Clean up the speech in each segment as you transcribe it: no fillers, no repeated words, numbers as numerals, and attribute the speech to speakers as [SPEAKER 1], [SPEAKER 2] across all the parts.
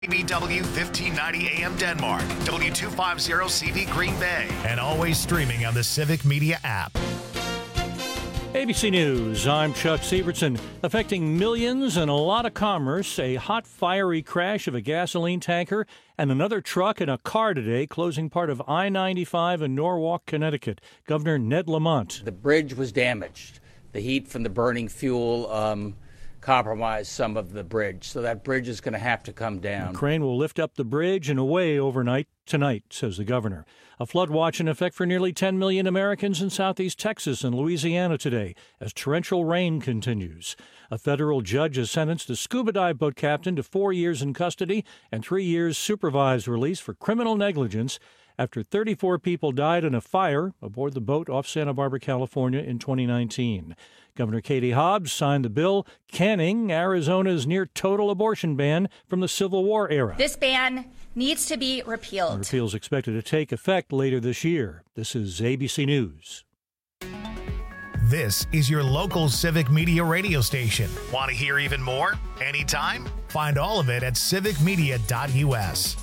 [SPEAKER 1] KBW 1590 AM Denmark, W250CV Green Bay, and always streaming on the Civic Media app.
[SPEAKER 2] ABC News, I'm Chuck Severson. Affecting millions and a lot of commerce, a hot, fiery crash of a gasoline tanker and another truck and a car today, closing part of I-95 in Norwalk, Connecticut. Governor Ned Lamont.
[SPEAKER 3] The bridge was damaged. The heat from the burning fuel compromised some of the bridge, so that bridge is going to have to come down.
[SPEAKER 2] The crane will lift up the bridge and away overnight tonight, says the governor. A flood watch in effect for nearly 10 million Americans in southeast Texas and Louisiana today as torrential rain continues. A federal judge has sentenced a scuba dive boat captain to 4 years in custody and 3 years supervised release for criminal negligence after 34 people died in a fire aboard the boat off Santa Barbara, California in 2019. Governor Katie Hobbs signed the bill canning Arizona's near-total abortion ban from the Civil War era.
[SPEAKER 4] This ban needs to be repealed.
[SPEAKER 2] The repeal is expected to take effect later this year. This is ABC News.
[SPEAKER 1] This is your local Civic Media radio station. Want to hear even more? Anytime? Find all of it at civicmedia.us.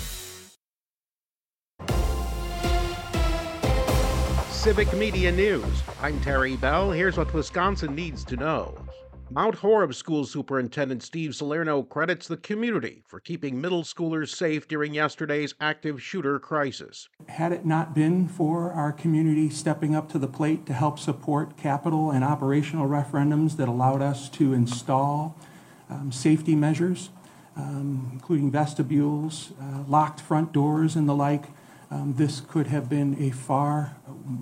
[SPEAKER 5] Civic Media News. I'm Terry Bell. Here's what Wisconsin needs to know. Mount Horeb School Superintendent Steve Salerno credits the community for keeping middle schoolers safe during yesterday's active shooter crisis.
[SPEAKER 6] Had it not been for our community stepping up to the plate to help support capital and operational referendums that allowed us to install safety measures, including vestibules, locked front doors, and the like, this could have been a far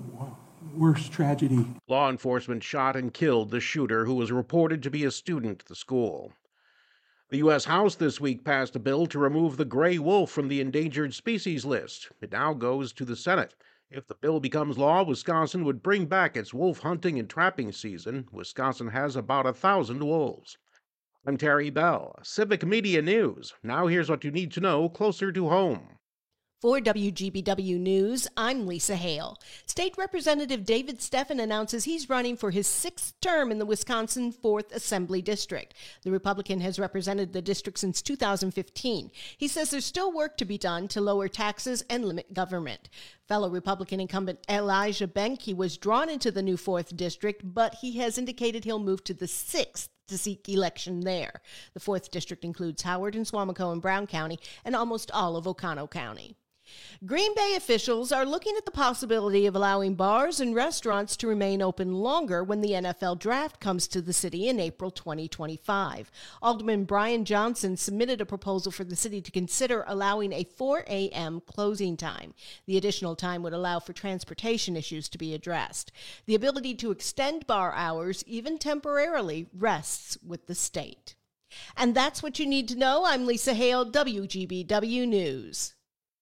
[SPEAKER 6] worse tragedy.
[SPEAKER 5] Law enforcement shot and killed the shooter, who was reported to be a student at the school. The U.S. House this week passed a bill to remove the gray wolf from the endangered species list. It now goes to the Senate. If the bill becomes law, Wisconsin would bring back its wolf hunting and trapping season. Wisconsin has about 1,000 wolves. I'm Terry Bell, Civic Media News. Now here's what you need to know closer to home.
[SPEAKER 7] For WGBW News, I'm Lisa Hale. State Representative David Steffen announces he's running for his 6th term in the Wisconsin 4th Assembly District. The Republican has represented the district since 2015. He says there's still work to be done to lower taxes and limit government. Fellow Republican incumbent Elijah Benke was drawn into the new 4th District, but he has indicated he'll move to the 6th to seek election there. The 4th District includes Howard and Suamico and Brown County and almost all of Oconto County. Green Bay officials are looking at the possibility of allowing bars and restaurants to remain open longer when the NFL draft comes to the city in April 2025. Alderman Brian Johnson submitted a proposal for the city to consider allowing a 4 a.m. closing time. The additional time would allow for transportation issues to be addressed. The ability to extend bar hours, even temporarily, rests with the state. And that's what you need to know. I'm Lisa Hale, WGBW News.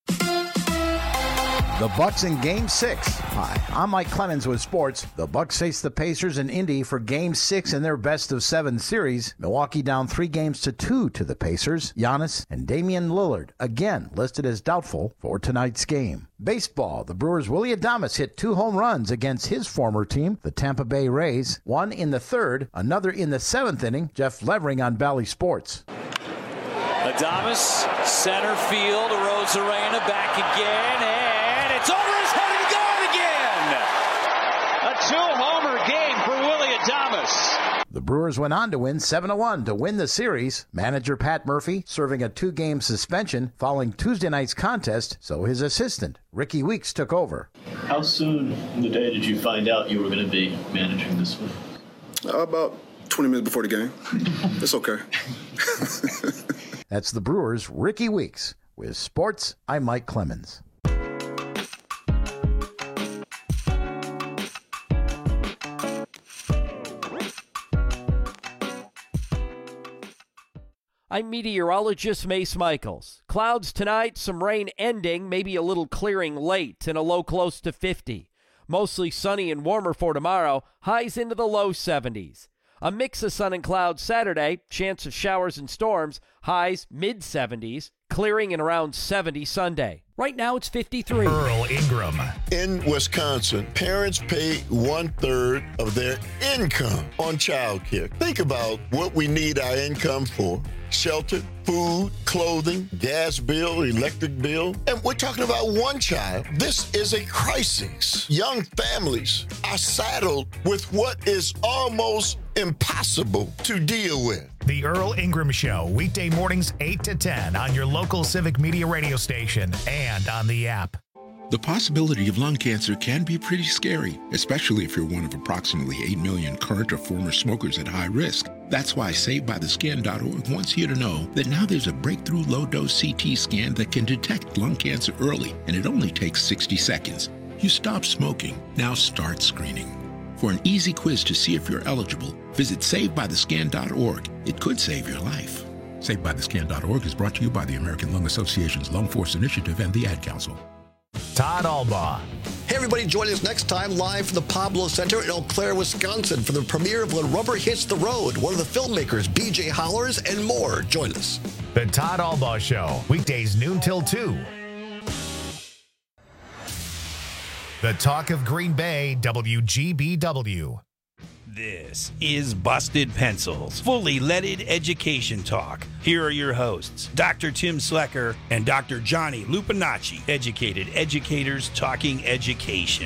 [SPEAKER 8] The Bucks in Game 6. Hi, I'm Mike Clemens with sports. The Bucks face the Pacers in Indy for Game 6 in their best-of-7 series. Milwaukee down 3-2 to the Pacers. Giannis and Damian Lillard, again listed as doubtful for tonight's game. Baseball, the Brewers' Willy Adames hit 2 home runs against his former team, the Tampa Bay Rays. One in the 3rd, another in the 7th inning. Jeff Levering on Bally Sports.
[SPEAKER 9] Adames, center field, Arozarena back again, and it's over his head and gone again! A 2-homer game for Willy Adames.
[SPEAKER 8] The Brewers went on to win 7-1 to win the series. Manager Pat Murphy serving a 2-game suspension following Tuesday night's contest, so his assistant, Ricky Weeks, took over.
[SPEAKER 10] How soon in the day did you find out you were going to be managing this one?
[SPEAKER 11] About 20 minutes before the game. It's okay.
[SPEAKER 8] That's the Brewers' Ricky Weeks. With sports, I'm Mike Clemens.
[SPEAKER 12] I'm meteorologist Mace Michaels. Clouds tonight, some rain ending, maybe a little clearing late, and a low close to 50. Mostly sunny and warmer for tomorrow, highs into the low 70s. A mix of sun and clouds Saturday, chance of showers and storms, highs mid-70s, clearing and around 70 Sunday. Right now it's 53.
[SPEAKER 1] Earl Ingram.
[SPEAKER 13] In Wisconsin, parents pay 1/3 of their income on childcare. Think about what we need our income for. Shelter, food, clothing, gas bill, electric bill. And we're talking about one child. This is a crisis. Young families are saddled with what is almost impossible to deal with.
[SPEAKER 1] The Earl Ingram Show, weekday mornings 8 to 10 on your local Civic Media radio station and on the app.
[SPEAKER 14] The possibility of lung cancer can be pretty scary, especially if you're one of approximately 8 million current or former smokers at high risk. That's why SaveByTheScan.org wants you to know that now there's a breakthrough low-dose CT scan that can detect lung cancer early, and it only takes 60 seconds. You stop smoking, now start screening. For an easy quiz to see if you're eligible, visit SaveByTheScan.org. It could save your life. SaveByTheScan.org is brought to you by the American Lung Association's Lung Force Initiative and the Ad Council.
[SPEAKER 1] Todd Albaugh.
[SPEAKER 15] Hey, everybody, join us next time live from the Pablo Center in Eau Claire, Wisconsin for the premiere of When Rubber Hits the Road. One of the filmmakers, BJ Hollers, and more. Join us.
[SPEAKER 1] The Todd Albaugh Show, weekdays noon till 2. The Talk of Green Bay, WGBW.
[SPEAKER 16] This is Busted Pencils, fully leaded education talk. Here are your hosts, Dr. Tim Slecker and Dr. Johnny Lupinacci, educated educators talking education.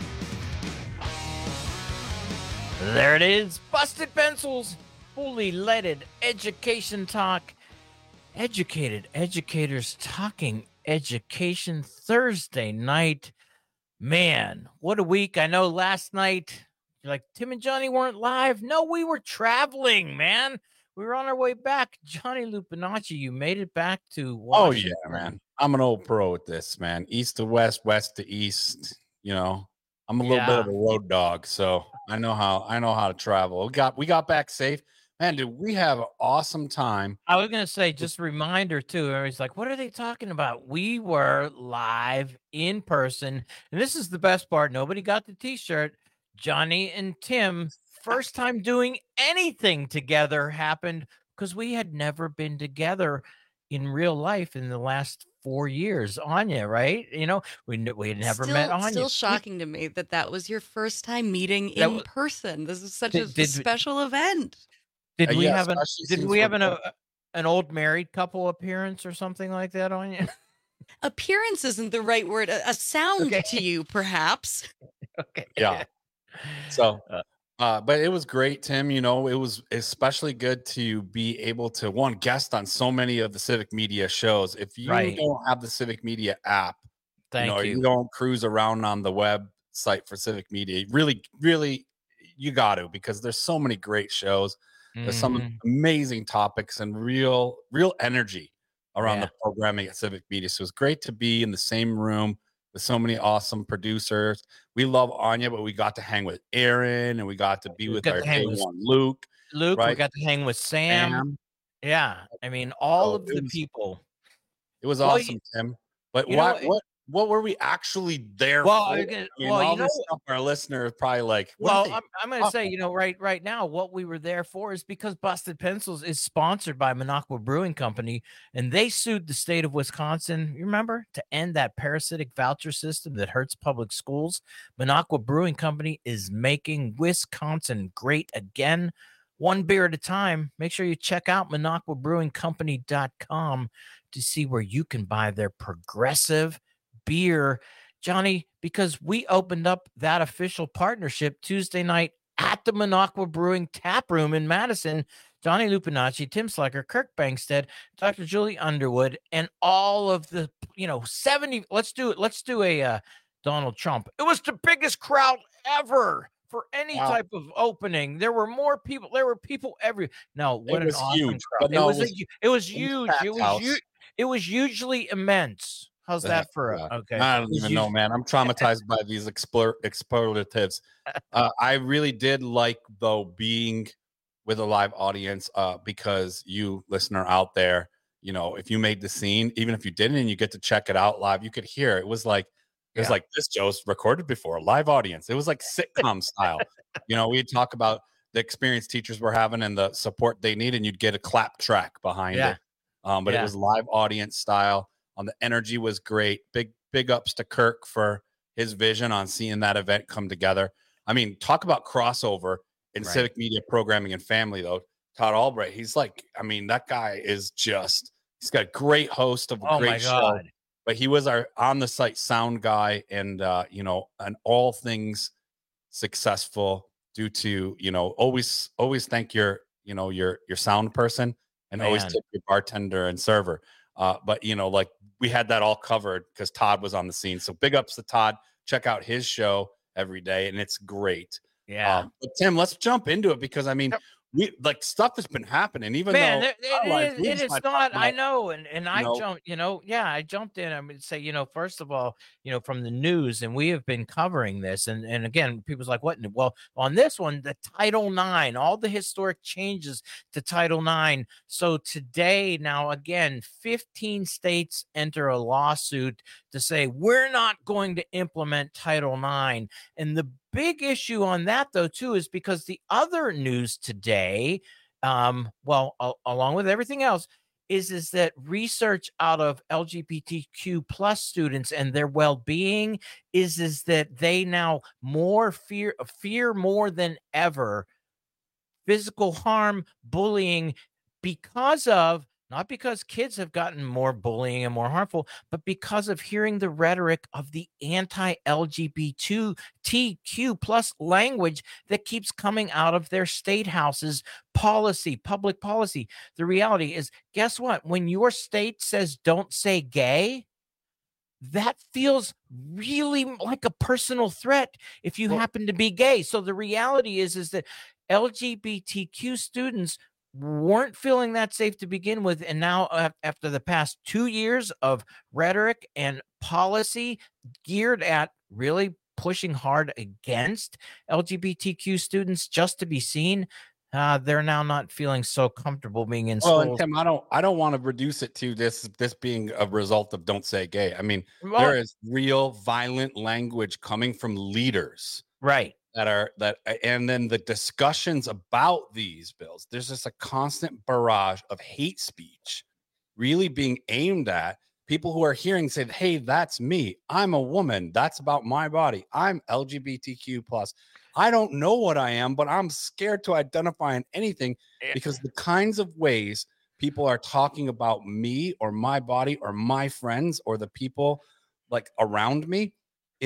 [SPEAKER 17] There it is, Busted Pencils, fully leaded education talk. Educated educators talking education Thursday night. Man, what a week. I know last night, you're like, Tim and Johnny weren't live. No, we were traveling, man. We were on our way back. Johnny Lupinacci, you made it back to Washington.
[SPEAKER 18] Oh, yeah, man. I'm an old pro at this, man. East to west, west to east. You know, I'm a little bit of a road dog, so I know how to travel. We got back safe. Man, did we have an awesome time.
[SPEAKER 17] I was going to say, just a reminder, too. Everybody's like, what are they talking about? We were live in person. And this is the best part. Nobody got the T-shirt. Johnny and Tim, first time doing anything together happened because we had never been together in real life in the last 4 years. Anya, right? You know, we had never met Anya.
[SPEAKER 19] Still shocking to me that was your first time meeting in person. This is such a special event.
[SPEAKER 17] Did we have an old married couple appearance or something like that on you?
[SPEAKER 19] Appearance isn't the right word. A sound to you, perhaps.
[SPEAKER 17] Okay.
[SPEAKER 18] Yeah. So, but it was great, Tim. You know, it was especially good to be able to guest on so many of the Civic Media shows. If you don't have the Civic Media app, you don't cruise around on the website for Civic Media, really, you got to, because there's so many great shows. There's some amazing topics and real energy around the programming at Civic Media. So it's great to be in the same room with so many awesome producers. We love Anya, but we got to hang with Aaron, and we got to be with our day one Luke. Right?
[SPEAKER 17] We got to hang with Sam. Yeah, I mean, all of the people.
[SPEAKER 18] It was awesome, Tim. But what were we actually there for? All this stuff our listeners probably like.
[SPEAKER 17] I'm going to say, right now, what we were there for is because Busted Pencils is sponsored by Minocqua Brewing Company, and they sued the state of Wisconsin, you remember, to end that parasitic voucher system that hurts public schools. Minocqua Brewing Company is making Wisconsin great again, one beer at a time. Make sure you check out MinocquaBrewingCompany.com to see where you can buy their progressive beer, Johnny, because we opened up that official partnership Tuesday night at the Minocqua Brewing Tap Room in Madison. Johnny Lupinacci, Tim Slecker, Kirk Bangstead, Dr. Julie Underwood, and all of the 70. Let's do a Donald Trump. It was the biggest crowd ever for any type of opening. There were more people. There were people every. No, what an awesome
[SPEAKER 18] huge,
[SPEAKER 17] crowd! It was huge. It was hugely immense. How's that for okay?
[SPEAKER 18] I don't even know, man. I'm traumatized by these expletives. I really did like, though, being with a live audience because you, listener out there, if you made the scene, even if you didn't, and you get to check it out live, you could hear it was like this show's recorded before, live audience. It was like sitcom style. We'd talk about the experience teachers were having and the support they need, and you'd get a clap track behind it. But it was live audience style. The energy was great. Big ups to Kirk for his vision on seeing that event come together. I mean, talk about crossover in civic media programming and family, though. Todd Albright, he's like, I mean, that guy is just, he's got a great host of a great show. But he was our on the site sound guy, and and all things successful due to, always thank your sound person, and always tip your bartender and server. But we had that all covered because Todd was on the scene. So big ups to Todd. Check out his show every day, and it's great.
[SPEAKER 17] Yeah.
[SPEAKER 18] But Tim, let's jump into it because we stuff has been happening, even though
[SPEAKER 17] it is not. I know, and I jumped. I jumped in. I would say, first of all, from the news, and we have been covering this, and again, people's like, what? Well, on this one, the Title IX, all the historic changes to Title IX. So today, now again, 15 states enter a lawsuit to say we're not going to implement Title IX, and the big issue on that, though, too, is because the other news today, along with everything else, is that research out of LGBTQ plus students and their well-being is that they now fear more than ever physical harm, bullying, because of, not because kids have gotten more bullying and more harmful, but because of hearing the rhetoric of the anti-LGBTQ plus language that keeps coming out of their state houses, public policy. The reality is, guess what? When your state says don't say gay, that feels really like a personal threat if you happen to be gay. So the reality is that LGBTQ students weren't feeling that safe to begin with, and now after the past 2 years of rhetoric and policy geared at really pushing hard against LGBTQ students just to be seen, they're now not feeling so comfortable being in schools.
[SPEAKER 18] And Tim, I don't want to reduce it to this being a result of don't say gay. I mean, there is real violent language coming from leaders,
[SPEAKER 17] right?
[SPEAKER 18] And then the discussions about these bills, there's just a constant barrage of hate speech really being aimed at people who are hearing say, hey, that's me. I'm a woman. That's about my body. I'm LGBTQ plus. I don't know what I am, but I'm scared to identify in anything because the kinds of ways people are talking about me or my body or my friends or the people like around me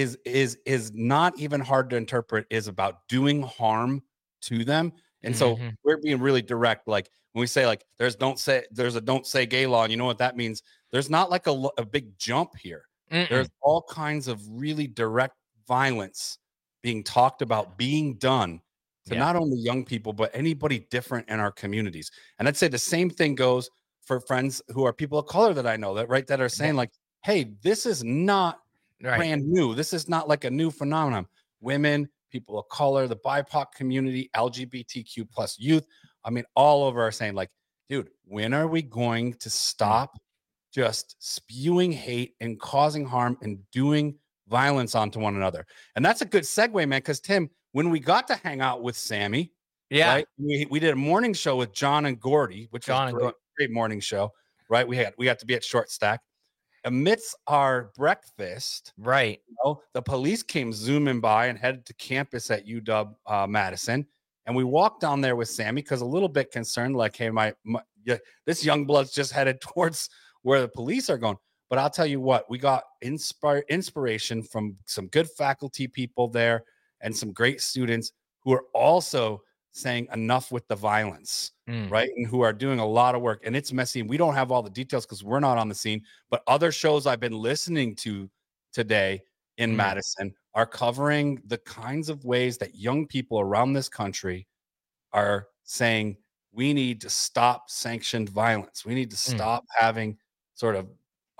[SPEAKER 18] is not even hard to interpret, is about doing harm to them. And so we're being really direct. Like when we say like there's a don't say gay law, and you know what that means? There's not like a big jump here. There's all kinds of really direct violence being talked about, being done to not only young people, but anybody different in our communities. And I'd say the same thing goes for friends who are people of color that I know that are saying like, hey, this is not brand new. This is not like a new phenomenon. Women, people of color, the BIPOC community, LGBTQ plus youth. I mean, all over are saying like, dude, when are we going to stop just spewing hate and causing harm and doing violence onto one another? And that's a good segue, man, because Tim, when we got to hang out with Sammy, right, we did a morning show with John and Gordy, which was a great morning show, right? We got to be at Short Stack. Amidst our breakfast,
[SPEAKER 17] right,
[SPEAKER 18] the police came zooming by and headed to campus at UW Madison, and we walked down there with Sammy because a little bit concerned, like, hey, this young blood's just headed towards where the police are going. But I'll tell you what, we got inspiration from some good faculty people there and some great students who are also saying enough with the violence, right? And who are doing a lot of work. And it's messy. And we don't have all the details because we're not on the scene. But other shows I've been listening to today in Madison are covering the kinds of ways that young people around this country are saying, we need to stop sanctioned violence. We need to stop having sort of,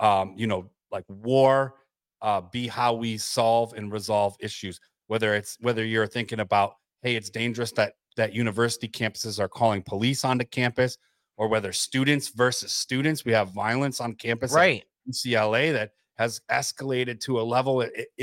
[SPEAKER 18] like war be how we solve and resolve issues. Whether you're thinking about, hey, it's dangerous that university campuses are calling police onto campus, or whether students versus students, we have violence on campus,
[SPEAKER 17] right?
[SPEAKER 18] At UCLA that has escalated to a level.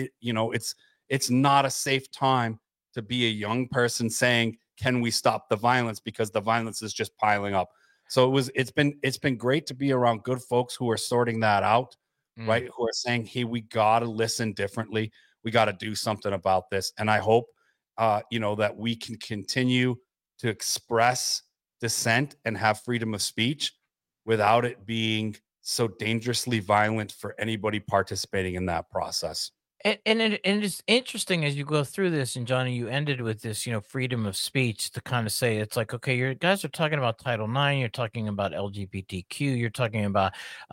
[SPEAKER 18] It's not a safe time to be a young person saying, can we stop the violence? Because the violence is just piling up. So it's been great to be around good folks who are sorting that out. right, who are saying, hey, we got to listen differently. We got to do something about this. And I hope, that we can continue to express dissent and have freedom of speech without it being so dangerously violent for anybody participating in that process.
[SPEAKER 17] And it's interesting as you go through this, and Johnny, you ended with this, freedom of speech, to kind of say, it's like, okay, you guys are talking about Title IX, you're talking about LGBTQ, you're talking about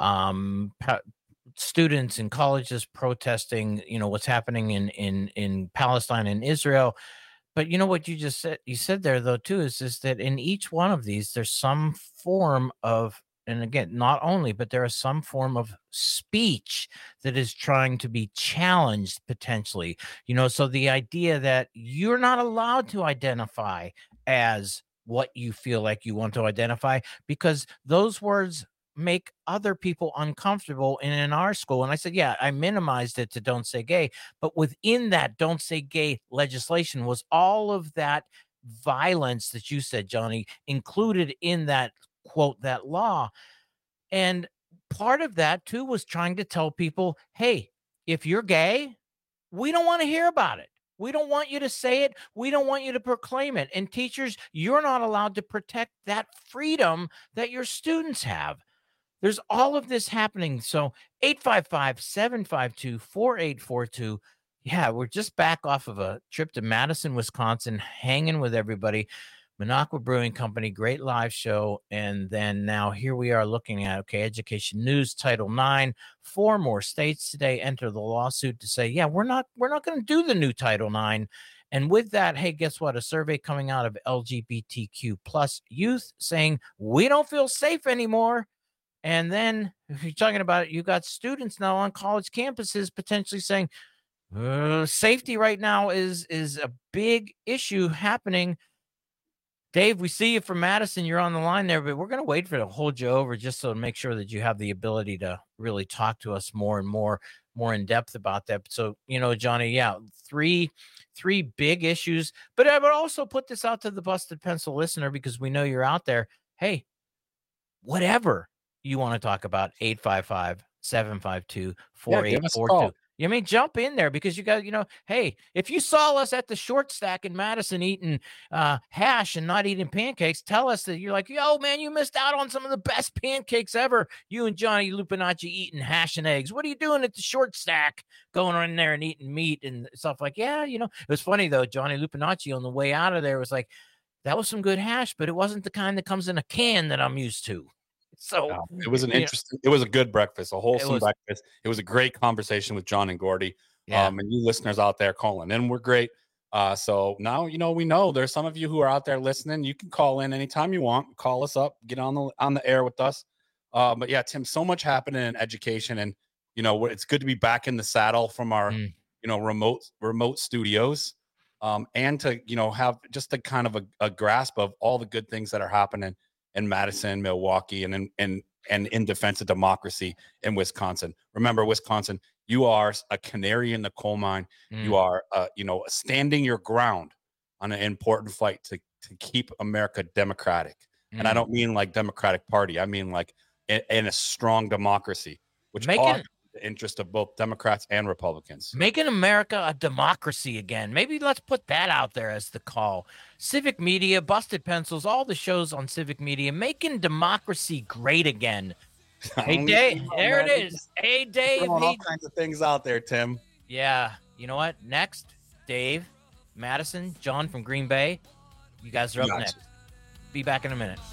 [SPEAKER 17] students in colleges protesting, what's happening in Palestine and Israel. But you know what you just said? You said there, though, too, is that in each one of these, there's some form of, and again, not only, but there is some form of speech that is trying to be challenged potentially. So the idea that you're not allowed to identify as what you feel like you want to identify, because those words make other people uncomfortable. And in our school, and I said, yeah, I minimized it to don't say gay, but within that don't say gay legislation was all of that violence that you said, Johnny, included in that quote, that law. And part of that too was trying to tell people, hey, if you're gay, we don't want to hear about it. We don't want you to say it. We don't want you to proclaim it. And teachers, you're not allowed to protect that freedom that your students have. There's all of this happening. So 855-752-4842. Yeah, we're just back off of a trip to Madison, Wisconsin, hanging with everybody. Minocqua Brewing Company, great live show. And then now here we are looking at, education news, Title IX. 4 more states today enter the lawsuit to say, yeah, we're not going to do the new Title IX. And with that, hey, guess what? A survey coming out of LGBTQ plus youth saying we don't feel safe anymore. And then if you're talking about it, you got students now on college campuses potentially saying safety right now is a big issue happening. Dave, we see you from Madison. You're on the line there, but we're going to wait for it to hold you over just so to make sure that you have the ability to really talk to us more and more in depth about that. So, Johnny, yeah, three big issues. But I would also put this out to the Busted Pencil listener, because we know you're out there. Hey, whatever you want to talk about, 855-752-4842. You mean jump in there, because you got, hey, if you saw us at the Short Stack in Madison eating hash and not eating pancakes, tell us that you're like, yo, man, you missed out on some of the best pancakes ever. You and Johnny Lupinacci eating hash and eggs. What are you doing at the Short Stack, going in there and eating meat and stuff? Like, yeah, it was funny though. Johnny Lupinacci on the way out of there was like, that was some good hash, but it wasn't the kind that comes in a can that I'm used to. So
[SPEAKER 18] it was it was a good breakfast, a wholesome breakfast. It was a great conversation with John and Gordy. Yeah. And you listeners out there calling in were great. So now, we know there's some of you who are out there listening. You can call in anytime you want, call us up, get on the air with us. But yeah, Tim, so much happening in education, and, it's good to be back in the saddle from our, remote studios. And to, have just a kind of a grasp of all the good things that are happening in Madison, Milwaukee, and in defense of democracy in Wisconsin. Remember, Wisconsin, you are a canary in the coal mine. You are, standing your ground on an important fight to keep America democratic. And I don't mean like Democratic Party. I mean like in a strong democracy, which are the interest of both Democrats and Republicans.
[SPEAKER 17] Making America a democracy again. Maybe let's put that out there as the call. Civic Media, Busted Pencils, all the shows on Civic Media, making democracy great again. Hey, Dave, there it is. Hey, Dave.
[SPEAKER 18] All kinds of things out there, Tim.
[SPEAKER 17] Yeah. You know what? Next, Dave, Madison, John from Green Bay. You guys are up next. Be back in a minute.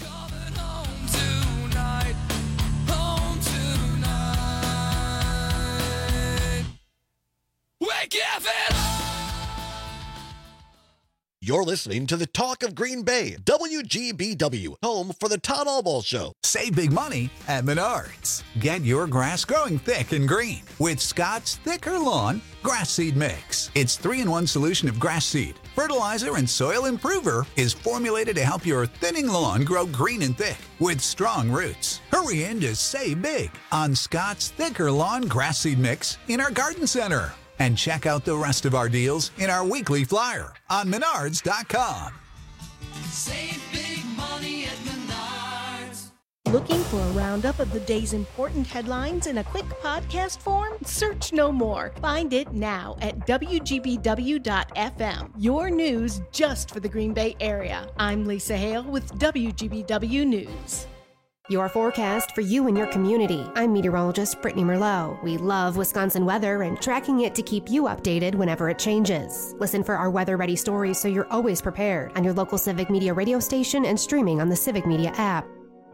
[SPEAKER 15] You're listening to the Talk of Green Bay, WGBW, home for the Todd Albaugh Show.
[SPEAKER 20] Save big money at Menards. Get your grass growing thick and green with Scott's Thicker Lawn Grass Seed Mix. Its 3-in-1 solution of grass seed, fertilizer, and soil improver is formulated to help your thinning lawn grow green and thick with strong roots. Hurry in to save big on Scott's Thicker Lawn Grass Seed Mix in our garden center. And check out the rest of our deals in our weekly flyer on Menards.com.
[SPEAKER 21] Save big money at Menards.
[SPEAKER 7] Looking for a roundup of the day's important headlines in a quick podcast form? Search no more. Find it now at WGBW.FM. Your news just for the Green Bay area. I'm Lisa Hale with WGBW News.
[SPEAKER 21] Your forecast for you and your community. I'm meteorologist Brittany Merlot. We love Wisconsin weather and tracking it to keep you updated whenever it changes. Listen for our weather-ready stories so you're always prepared on your local Civic Media radio station and streaming on the Civic Media app.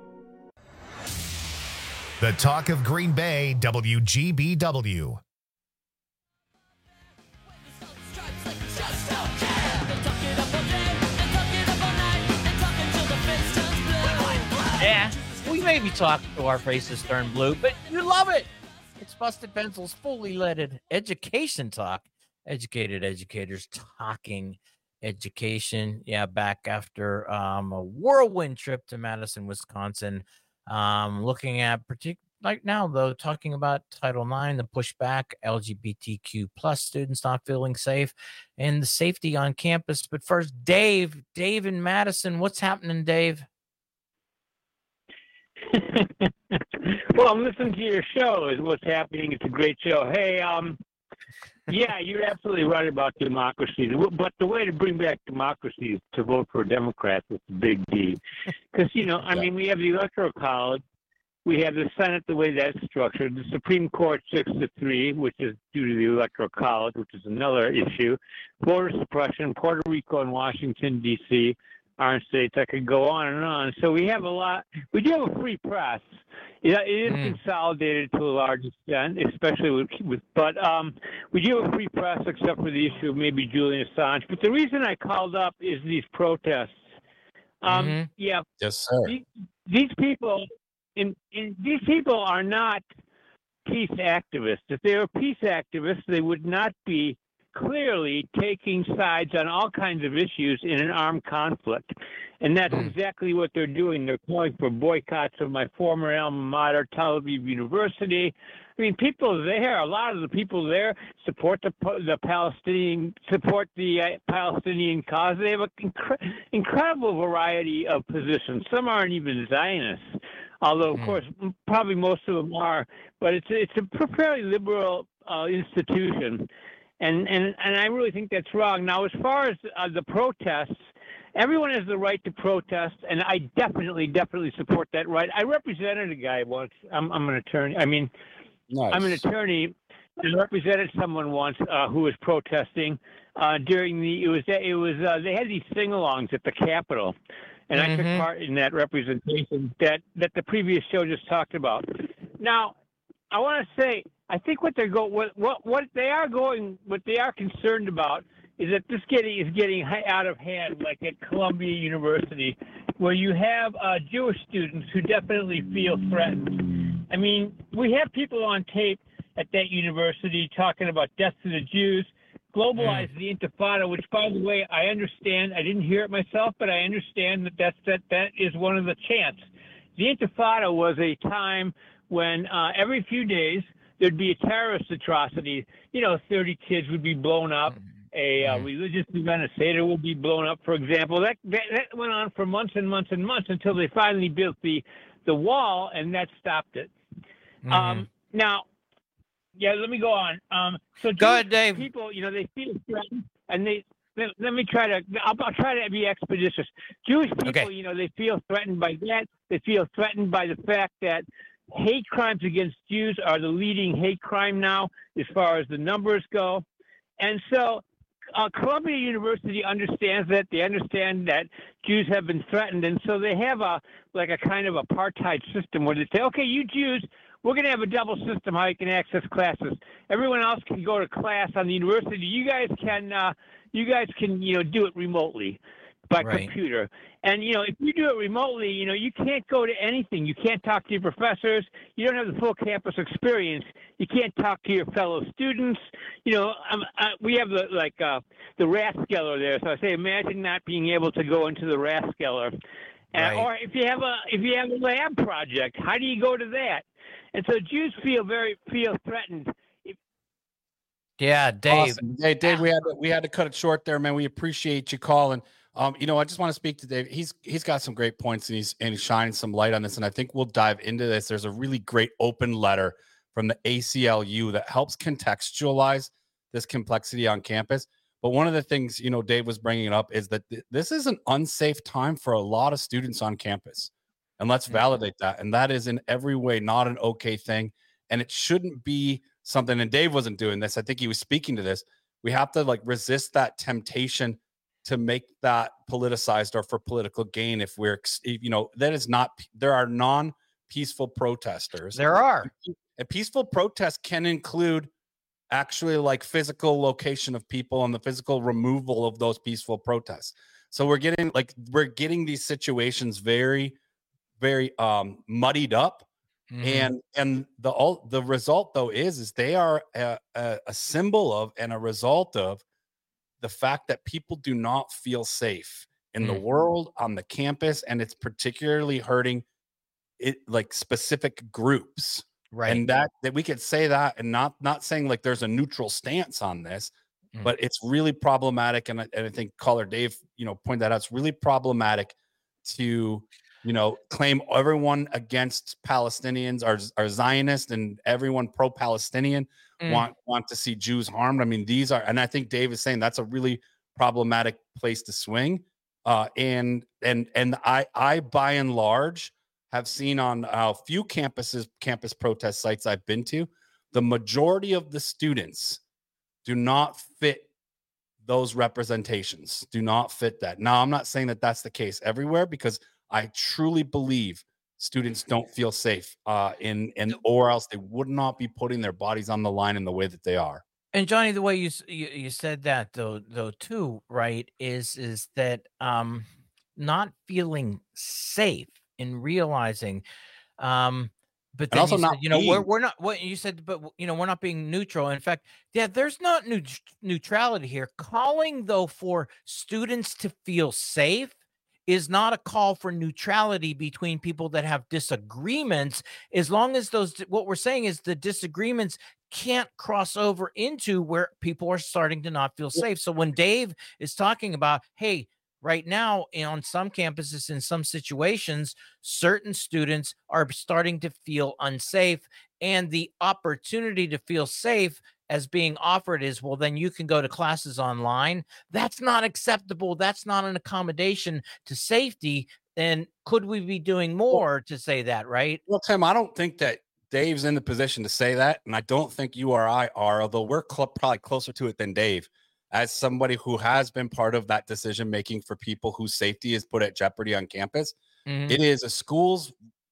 [SPEAKER 1] The talk of Green Bay, WGBW.
[SPEAKER 17] Yeah, we may be talking to our faces turned blue, but you love it. It's Busted Pencil's fully leaded education talk. Educated educators talking education. Yeah, back after a whirlwind trip to Madison, Wisconsin. Looking at right now, though, talking about Title IX, the pushback, LGBTQ plus students not feeling safe, and the safety on campus. But first, Dave in Madison, what's happening, Dave?
[SPEAKER 22] Well, I'm listening to your show is what's happening. It's a great show. Hey, yeah, you're absolutely right about democracy. But the way to bring back democracy is to vote for Democrats with the big D. Because, I mean, we have the Electoral College. We have the Senate the way that's structured. The Supreme Court 6-3, which is due to the Electoral College, which is another issue. Voter suppression, Puerto Rico and Washington, D.C., our states. I could go on and on. So we have a lot. We do have a free press. It is consolidated to a large extent, especially but we do have a free press except for the issue of maybe Julian Assange. But the reason I called up is these protests. Yeah.
[SPEAKER 18] Yes, sir.
[SPEAKER 22] These people, these people are not peace activists. If they were peace activists, they would not be clearly taking sides on all kinds of issues in an armed conflict. And that's exactly what they're doing. They're calling for boycotts of my former alma mater, Tel Aviv University. I mean, people there, a lot of the people there support the Palestinian cause. They have an incredible variety of positions. Some aren't even Zionists, although, of course, probably most of them are. But it's a fairly liberal institution. And I really think that's wrong. Now, as far as the protests, everyone has the right to protest, and I definitely support that right. I represented a guy once. I'm an attorney. I mean, nice. I'm an attorney and represented someone once who was protesting during they had these sing-alongs at the Capitol, and I took part in that representation that the previous show just talked about. Now, I want to say, I think what they are concerned about is that this is getting out of hand, like at Columbia University, where you have Jewish students who definitely feel threatened. I mean, we have people on tape at that university talking about death to the Jews, globalize the Intifada, which, by the way, I understand. I didn't hear it myself, but I understand that is one of the chants. The Intifada was a time when every few days there'd be a terrorist atrocity. 30 kids would be blown up. A religious event, a Seder would be blown up, for example. That went on for months and months and months until they finally built the wall, and that stopped it. Now, yeah, let me go on. So
[SPEAKER 17] go ahead, Dave.
[SPEAKER 22] People, they feel threatened, and let me try to. I'll try to be expeditious. Jewish people, they feel threatened by that. They feel threatened by the fact that hate crimes against Jews are the leading hate crime now, as far as the numbers go, and so. Columbia University understands that. They understand that Jews have been threatened, and so they have a kind of apartheid system where they say, okay, you Jews, we're going to have a double system how you can access classes. Everyone else can go to class on the university. You guys can do it remotely by computer. And, if you do it remotely, you can't go to anything. You can't talk to your professors. You don't have the full campus experience. You can't talk to your fellow students. We have the Rathskeller there. So I say, imagine not being able to go into the Rathskeller. Or if you have a lab project, how do you go to that? And so Jews feel threatened.
[SPEAKER 17] Yeah, Dave.
[SPEAKER 18] Awesome. Hey, Dave, we had to cut it short there, man. We appreciate you calling. I just want to speak to Dave. He's got some great points, and he's shining some light on this. And I think we'll dive into this. There's a really great open letter from the ACLU that helps contextualize this complexity on campus. But one of the things, Dave was bringing up is that this is an unsafe time for a lot of students on campus. And let's validate that. And that is in every way not an okay thing. And it shouldn't be something, and Dave wasn't doing this. I think he was speaking to this. We have to resist that temptation to make that politicized or for political gain. If that is not, there are non-peaceful protesters.
[SPEAKER 17] There are.
[SPEAKER 18] A peaceful protest can include actually physical location of people and the physical removal of those peaceful protests. So we're getting these situations very, very muddied up. Mm-hmm. And the result though is they are a symbol of and a result of the fact that people do not feel safe in the world, on the campus, and it's particularly hurting it specific groups. Right. And that we could say that, and not saying there's a neutral stance on this, but it's really problematic. And I think caller Dave, pointed that out. It's really problematic to, claim everyone against Palestinians are Zionist and everyone pro-Palestinian want to see Jews harmed. I mean, these are, and I think Dave is saying that's a really problematic place to swing. And I by and large have seen on a few campus protest sites I've been to, the majority of the students do not fit those representations, do not fit that. Now, I'm not saying that that's the case everywhere, because I truly believe students don't feel safe or else they would not be putting their bodies on the line in the way that they are.
[SPEAKER 17] And Johnny, the way you said that though too, right, is that not feeling safe in realizing, but then
[SPEAKER 18] also
[SPEAKER 17] you said, we're not what you said, but we're not being neutral. In fact, there's not neutrality here. Calling though for students to feel safe is not a call for neutrality between people that have disagreements, as long as what we're saying is the disagreements can't cross over into where people are starting to not feel safe. So when Dave is talking about, hey, right now on some campuses, in some situations, certain students are starting to feel unsafe, and the opportunity to feel safe as being offered is, well, then you can go to classes online. That's not acceptable. That's not an accommodation to safety. And could we be doing more to say that, right?
[SPEAKER 18] Well, Tim, I don't think that Dave's in the position to say that. And I don't think you or I are, although we're probably closer to it than Dave, as somebody who has been part of that decision-making for people whose safety is put at jeopardy on campus. Mm-hmm. It is a school's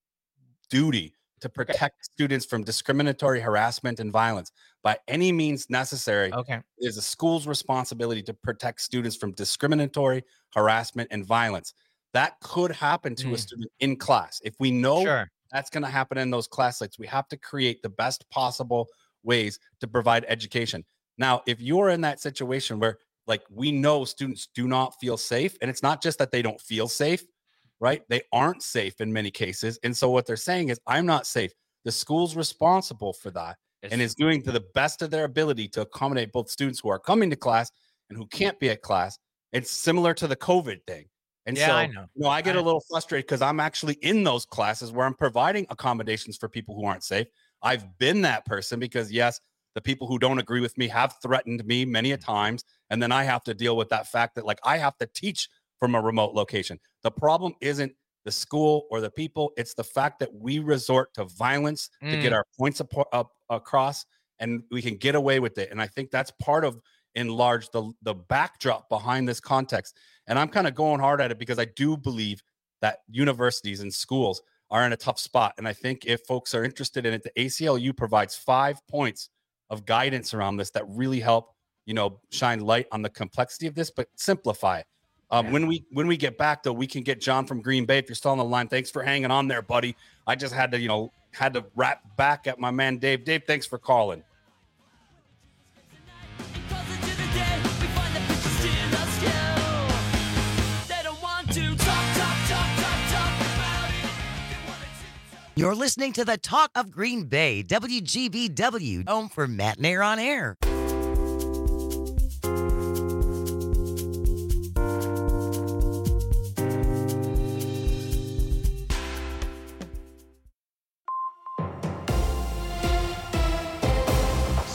[SPEAKER 18] duty to protect students from discriminatory harassment and violence by any means necessary.
[SPEAKER 17] Okay.
[SPEAKER 18] It is a school's responsibility to protect students from discriminatory harassment and violence. That could happen to a student in class. If we know that's going to happen in those class sites, we have to create the best possible ways to provide education. Now, if you're in that situation where we know students do not feel safe, and it's not just that they don't feel safe, right? They aren't safe in many cases. And so what they're saying is, I'm not safe. The school's responsible for that and is doing to the best of their ability to accommodate both students who are coming to class and who can't be at class. It's similar to the COVID thing. And
[SPEAKER 17] I know.
[SPEAKER 18] I get a little frustrated because I'm actually in those classes where I'm providing accommodations for people who aren't safe. I've been that person because, yes, the people who don't agree with me have threatened me many a times. And then I have to deal with that fact that I have to teach from a remote location. The problem isn't the school or the people. It's the fact that we resort to violence to get our points across, and we can get away with it. And I think that's part of, in large, the backdrop behind this context. And I'm kind of going hard at it because I do believe that universities and schools are in a tough spot. And I think if folks are interested in it, the ACLU provides 5 points of guidance around this that really help, shine light on the complexity of this, but simplify it. When we get back, though, we can get John from Green Bay. If you're still on the line, thanks for hanging on there, buddy. I just had to wrap back at my man Dave. Dave, thanks for calling.
[SPEAKER 3] You're listening to the Talk of Green Bay, WGBW, home for Matt Nair on Air.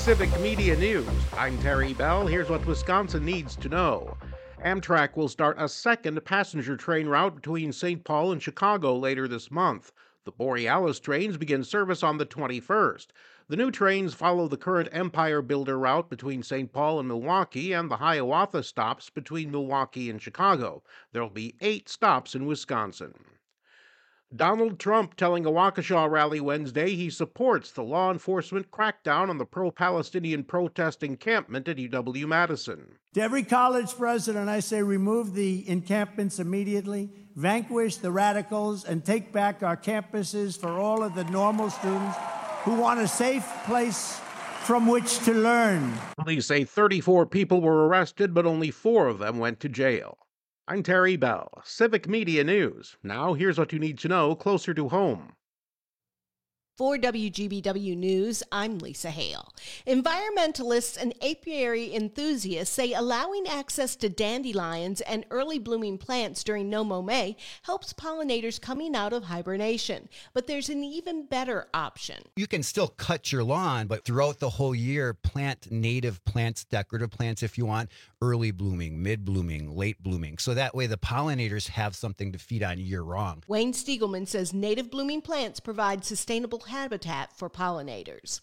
[SPEAKER 5] Civic Media News. I'm Terry Bell. Here's what Wisconsin needs to know. Amtrak will start a second passenger train route between St. Paul and Chicago later this month. The Borealis trains begin service on the 21st. The new trains follow the current Empire Builder route between St. Paul and Milwaukee and the Hiawatha stops between Milwaukee and Chicago. There will be 8 stops in Wisconsin. Donald Trump telling a Waukesha rally Wednesday he supports the law enforcement crackdown on the pro-Palestinian protest encampment at UW-Madison.
[SPEAKER 2] To every college president, I say remove the encampments immediately, vanquish the radicals, and take back our campuses for all of the normal students who want a safe place from which to learn.
[SPEAKER 5] Police say 34 people were arrested, but only 4 of them went to jail. I'm Terry Bell, Civic Media News. Now here's what you need to know closer to home.
[SPEAKER 7] For WGBW News, I'm Lisa Hale. Environmentalists and apiary enthusiasts say allowing access to dandelions and early blooming plants during No Mow May helps pollinators coming out of hibernation. But there's an even better option.
[SPEAKER 4] You can still cut your lawn, but throughout the whole year, plant native plants, decorative plants if you want, early blooming, mid blooming, late blooming. So that way the pollinators have something to feed on year round.
[SPEAKER 7] Wayne Stiegelman says native blooming plants provide sustainable habitat for pollinators.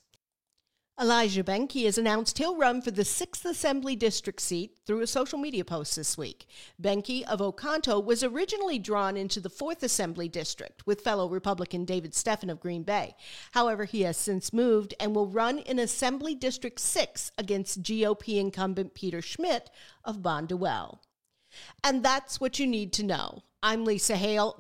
[SPEAKER 7] Elijah Behnke has announced he'll run for the 6th Assembly District seat through a social media post this week. Behnke of Oconto was originally drawn into the 4th Assembly District with fellow Republican David Stephan of Green Bay. However, he has since moved and will run in Assembly District 6 against GOP incumbent Peter Schmidt of Bonduelle. And that's what you need to know. I'm Lisa Hale,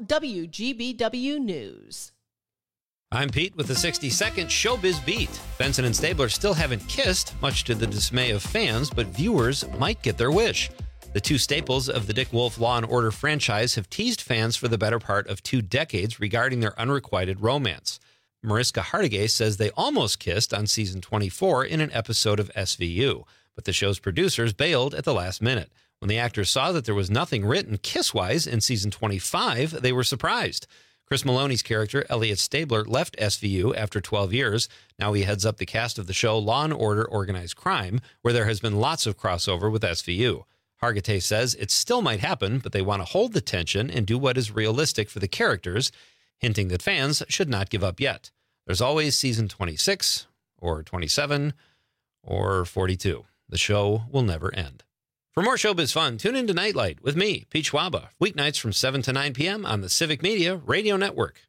[SPEAKER 7] WGBW News.
[SPEAKER 23] I'm Pete with the 60-second Showbiz Beat. Benson and Stabler still haven't kissed, much to the dismay of fans, but viewers might get their wish. The two staples of the Dick Wolf Law & Order franchise have teased fans for the better part of 2 decades regarding their unrequited romance. Mariska Hargitay says they almost kissed on season 24 in an episode of SVU, but the show's producers bailed at the last minute. When the actors saw that there was nothing written kiss-wise in season 25, they were surprised. Chris Maloney's character, Elliot Stabler, left SVU after 12 years. Now he heads up the cast of the show Law & Order Organized Crime, where there has been lots of crossover with SVU. Hargitay says it still might happen, but they want to hold the tension and do what is realistic for the characters, hinting that fans should not give up yet. There's always season 26, or 27, or 42. The show will never end. For more showbiz fun, tune in to Nightlight with me, Pete Schwaba, weeknights from 7 to 9 p.m. on the Civic Media Radio Network.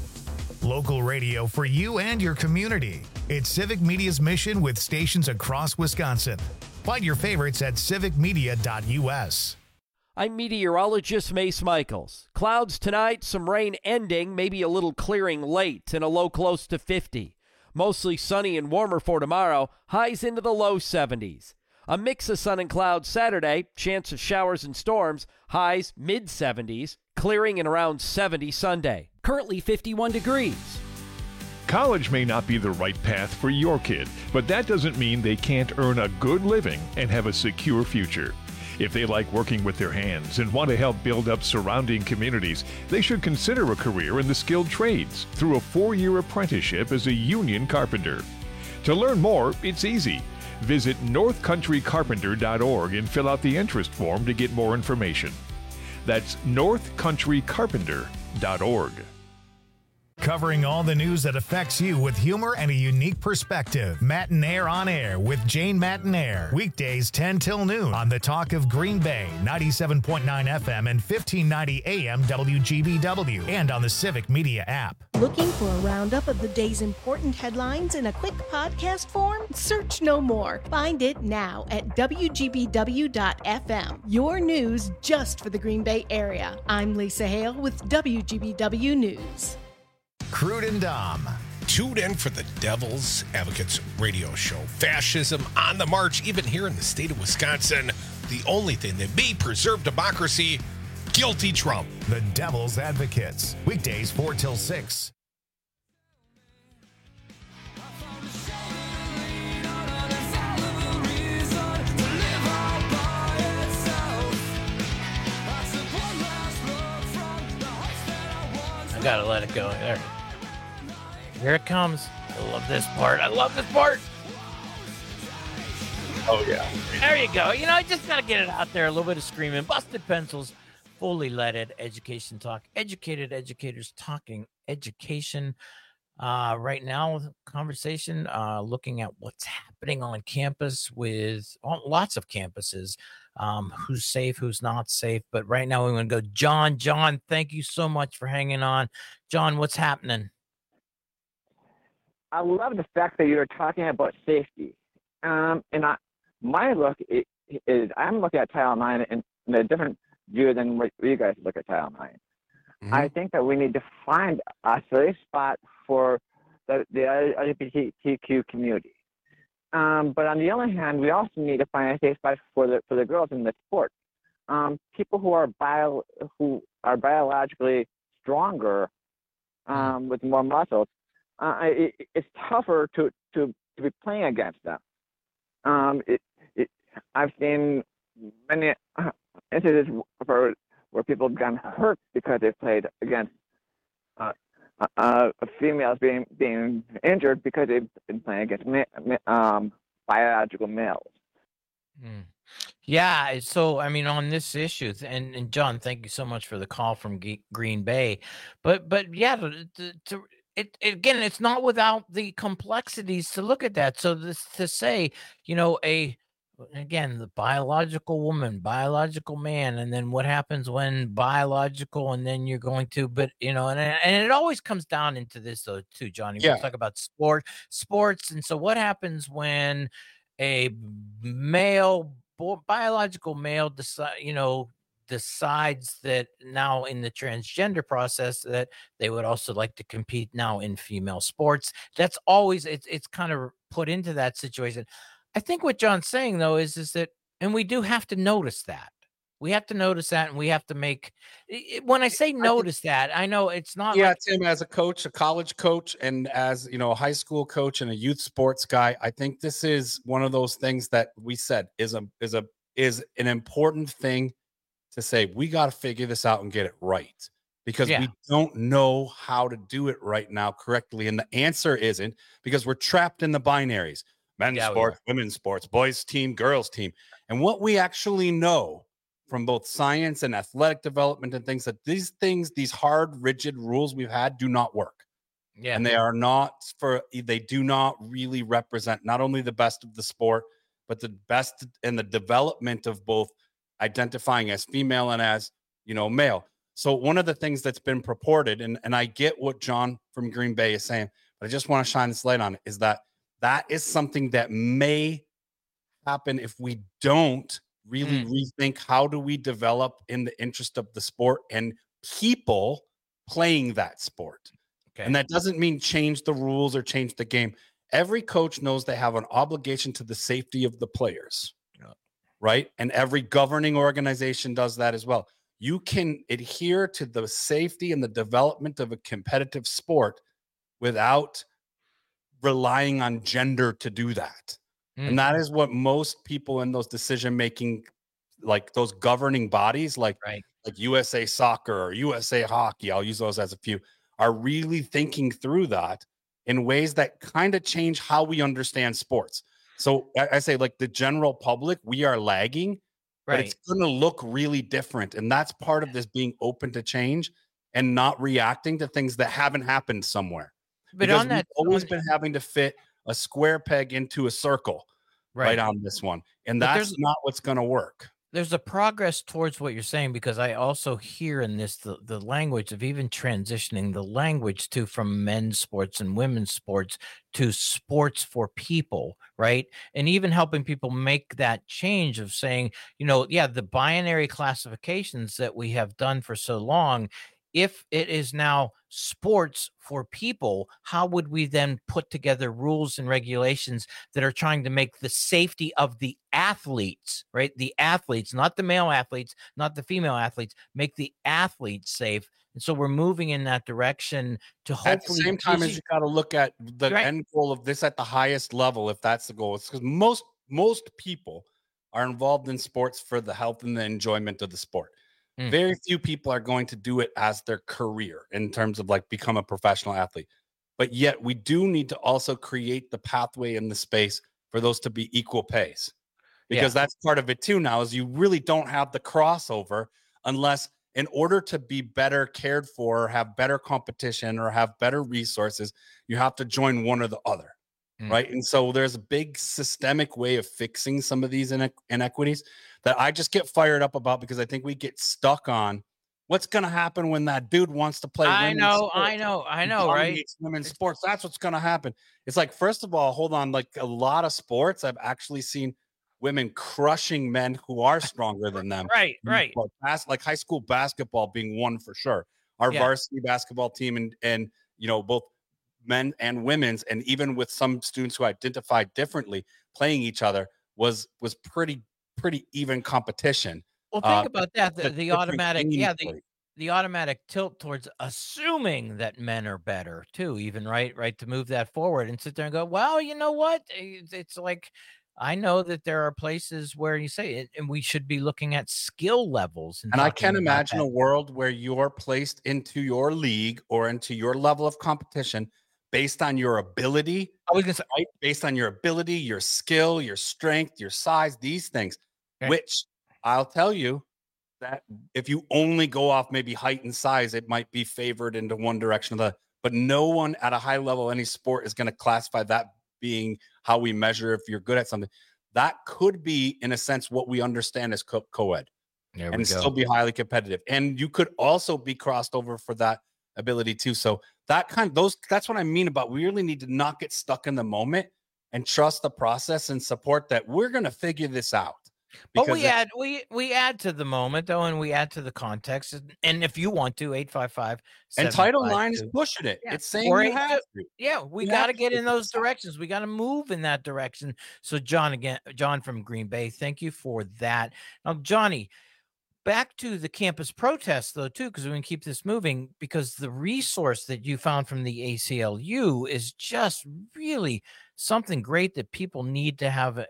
[SPEAKER 1] Local radio for you and your community. It's Civic Media's mission with stations across Wisconsin. Find your favorites at civicmedia.us.
[SPEAKER 12] I'm meteorologist Mace Michaels. Clouds tonight, some rain ending, maybe a little clearing late, and a low close to 50. Mostly sunny and warmer for tomorrow, highs into the low 70s. A mix of sun and clouds Saturday, chance of showers and storms, highs mid-70s, clearing and around 70 Sunday. Currently 51 degrees.
[SPEAKER 24] College may not be the right path for your kid, but that doesn't mean they can't earn a good living and have a secure future. If they like working with their hands and want to help build up surrounding communities, they should consider a career in the skilled trades through a 4-year apprenticeship as a union carpenter. To learn more, it's easy. Visit northcountrycarpenter.org and fill out the interest form to get more information. That's northcountrycarpenter.org.
[SPEAKER 1] Covering all the news that affects you with humor and a unique perspective. Matinaire on Air with Jane Matinaire. Weekdays 10 till noon on the Talk of Green Bay, 97.9 FM and 1590 AM WGBW, and on the Civic Media app.
[SPEAKER 7] Looking for a roundup of the day's important headlines in a quick podcast form? Search no more. Find it now at WGBW.FM. Your news just for the Green Bay area. I'm Lisa Hale with WGBW News.
[SPEAKER 25] Crude and Dom. Tuned in for the Devil's Advocates radio show. Fascism on the march, even here in the state of Wisconsin. The only thing that may preserve democracy, guilty Trump.
[SPEAKER 1] The Devil's Advocates. Weekdays 4 till 6.
[SPEAKER 17] I gotta let it go. There. Here it comes. I love this part.
[SPEAKER 18] Oh, yeah.
[SPEAKER 17] There you go. You know, I just got to get it out there. A little bit of screaming. Busted Pencils, fully leaded education talk. Educated educators talking education. Right now, conversation looking at what's happening on campus with lots of campuses. Who's safe, who's not safe. But right now, we want to go. John, thank you so much for hanging on. John, what's happening?
[SPEAKER 6] I love the fact that you're talking about safety. My look is I'm looking at Title IX in a different view than what you guys look at Title IX. Mm-hmm. I think that we need to find a safe spot for the LGBTQ community. But on the other hand, we also need to find a safe spot for the girls in the sport. People who are biologically stronger with more muscles. It's tougher to be playing against them. I've seen many instances where people have gotten hurt because they played against females being injured because they've been playing against biological males.
[SPEAKER 17] Yeah. So, I mean, on this issue, and John, thank you so much for the call from Green Bay. But yeah, again, it's not without the complexities to look at that. So to say, you know, again, the biological woman, biological man, and then what happens when biological, and then you're going to, but you know, and it always comes down into this though, too, Johnny. We talk about sports, and so what happens when a biological male decides that now in the transgender process that they would also like to compete now in female sports. That's always it's kind of put into that situation. I think what John's saying though is that, and we do have to notice that. We have to notice that, and we have to make. When I say notice that, I know it's not.
[SPEAKER 18] Yeah,
[SPEAKER 17] like,
[SPEAKER 18] Tim, as a coach, a college coach, and as you know, a high school coach and a youth sports guy, I think this is one of those things that we said is an important thing to say. We got to figure this out and get it right, because we don't know how to do it right now correctly, and the answer isn't, because we're trapped in the binaries: men's sports, women's sports, boys team, girls team, and what we actually know from both science and athletic development and things, that these hard, rigid rules we've had do not work. Yeah. And they do not really represent not only the best of the sport, but the best in the development of both identifying as female and as, you know, male. So one of the things that's been purported, and I get what John from Green Bay is saying, but I just want to shine this light on it, is that is something that may happen if we don't really rethink how do we develop in the interest of the sport and people playing that sport. Okay. And that doesn't mean change the rules or change the game. Every coach knows they have an obligation to the safety of the players, right? And every governing organization does that as well. You can adhere to the safety and the development of a competitive sport without relying on gender to do that. And that is what most people in those decision-making, like those governing bodies, like USA Soccer or USA Hockey, I'll use those as a few, are really thinking through that in ways that kind of change how we understand sports. So I say, like, the general public, we are lagging, but it's going to look really different. And that's part of this being open to change and not reacting to things that haven't happened somewhere. But because we've always been having to fit a square peg into a circle right on this one. And that's not what's going to work.
[SPEAKER 17] There's a progress towards what you're saying, because I also hear in this the language of even transitioning the language from men's sports and women's sports to sports for people, right? And even helping people make that change of saying, you know, the binary classifications that we have done for so long, if it is now sports for people, how would we then put together rules and regulations that are trying to make the safety of the athletes, right? The athletes, not the male athletes, not the female athletes, make the athletes safe. And so we're moving in that direction to hopefully.
[SPEAKER 18] At the same time as you got to look at the end goal of this at the highest level, if that's the goal. It's because most people are involved in sports for the health and the enjoyment of the sport. Very few people are going to do it as their career in terms of like become a professional athlete. But yet we do need to also create the pathway and the space for those to be equal pays. because that's part of it too now, is you really don't have the crossover unless, in order to be better cared for, or have better competition, or have better resources, you have to join one or the other, right? And so there's a big systemic way of fixing some of these inequities that I just get fired up about, because I think we get stuck on what's going to happen when that dude wants to play.
[SPEAKER 17] I know, right?
[SPEAKER 18] Women's sports. That's what's going to happen. It's like, first of all, hold on. Like, a lot of sports, I've actually seen women crushing men who are stronger than them.
[SPEAKER 17] Right.
[SPEAKER 18] Like high school basketball being one for sure. Our varsity basketball team and both men and women's, and even with some students who identified differently, playing each other was pretty even competition.
[SPEAKER 17] Well, think about that. The automatic tilt towards assuming that men are better too, even right to move that forward and sit there and go, well, you know what? It's like, I know that there are places where you say it, and we should be looking at skill levels.
[SPEAKER 18] And I can't imagine a world where you're placed into your league or into your level of competition based on your ability. Based on your ability, your skill, your strength, your size, these things, which I'll tell you that if you only go off maybe height and size, it might be favored into one direction but no one at a high level, any sport, is going to classify that being how we measure if you're good at something. That could be, in a sense, what we understand as co-ed, and still be highly competitive. And you could also be crossed over for that ability too. So that's what I mean about, we really need to not get stuck in the moment and trust the process and support that we're going to figure this out.
[SPEAKER 17] But we add to the moment though, and we add to the context. And if you want to, 855.
[SPEAKER 18] And Title IX is pushing it.
[SPEAKER 17] Yeah.
[SPEAKER 18] It's saying you have to.
[SPEAKER 17] Yeah, we got to get in those directions. We got to move in that direction. So John from Green Bay, thank you for that. Now, Johnny, back to the campus protests though too, because we can keep this moving, because the resource that you found from the ACLU is just really something great that people need to have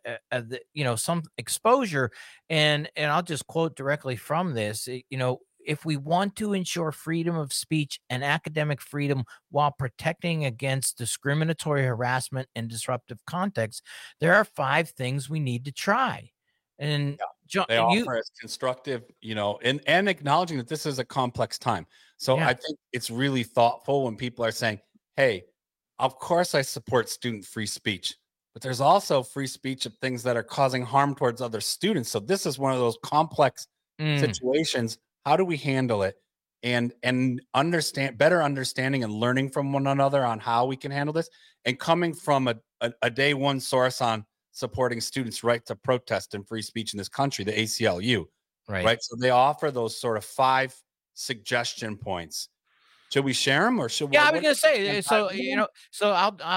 [SPEAKER 17] some exposure. And I'll just quote directly from this. If we want to ensure freedom of speech and academic freedom while protecting against discriminatory harassment and disruptive context, there are 5 things we need to try. And John,
[SPEAKER 18] they offer as constructive, and acknowledging that this is a complex time. So I think it's really thoughtful when people are saying, hey, of course I support student free speech, but there's also free speech of things that are causing harm towards other students. So this is one of those complex situations. How do we handle it? And better understanding and learning from one another on how we can handle this, and coming from a day one source on supporting students' right to protest and free speech in this country, the ACLU, right? So they offer those sort of 5 suggestion points. Should we share them, or should we?
[SPEAKER 17] Yeah, I was gonna say. So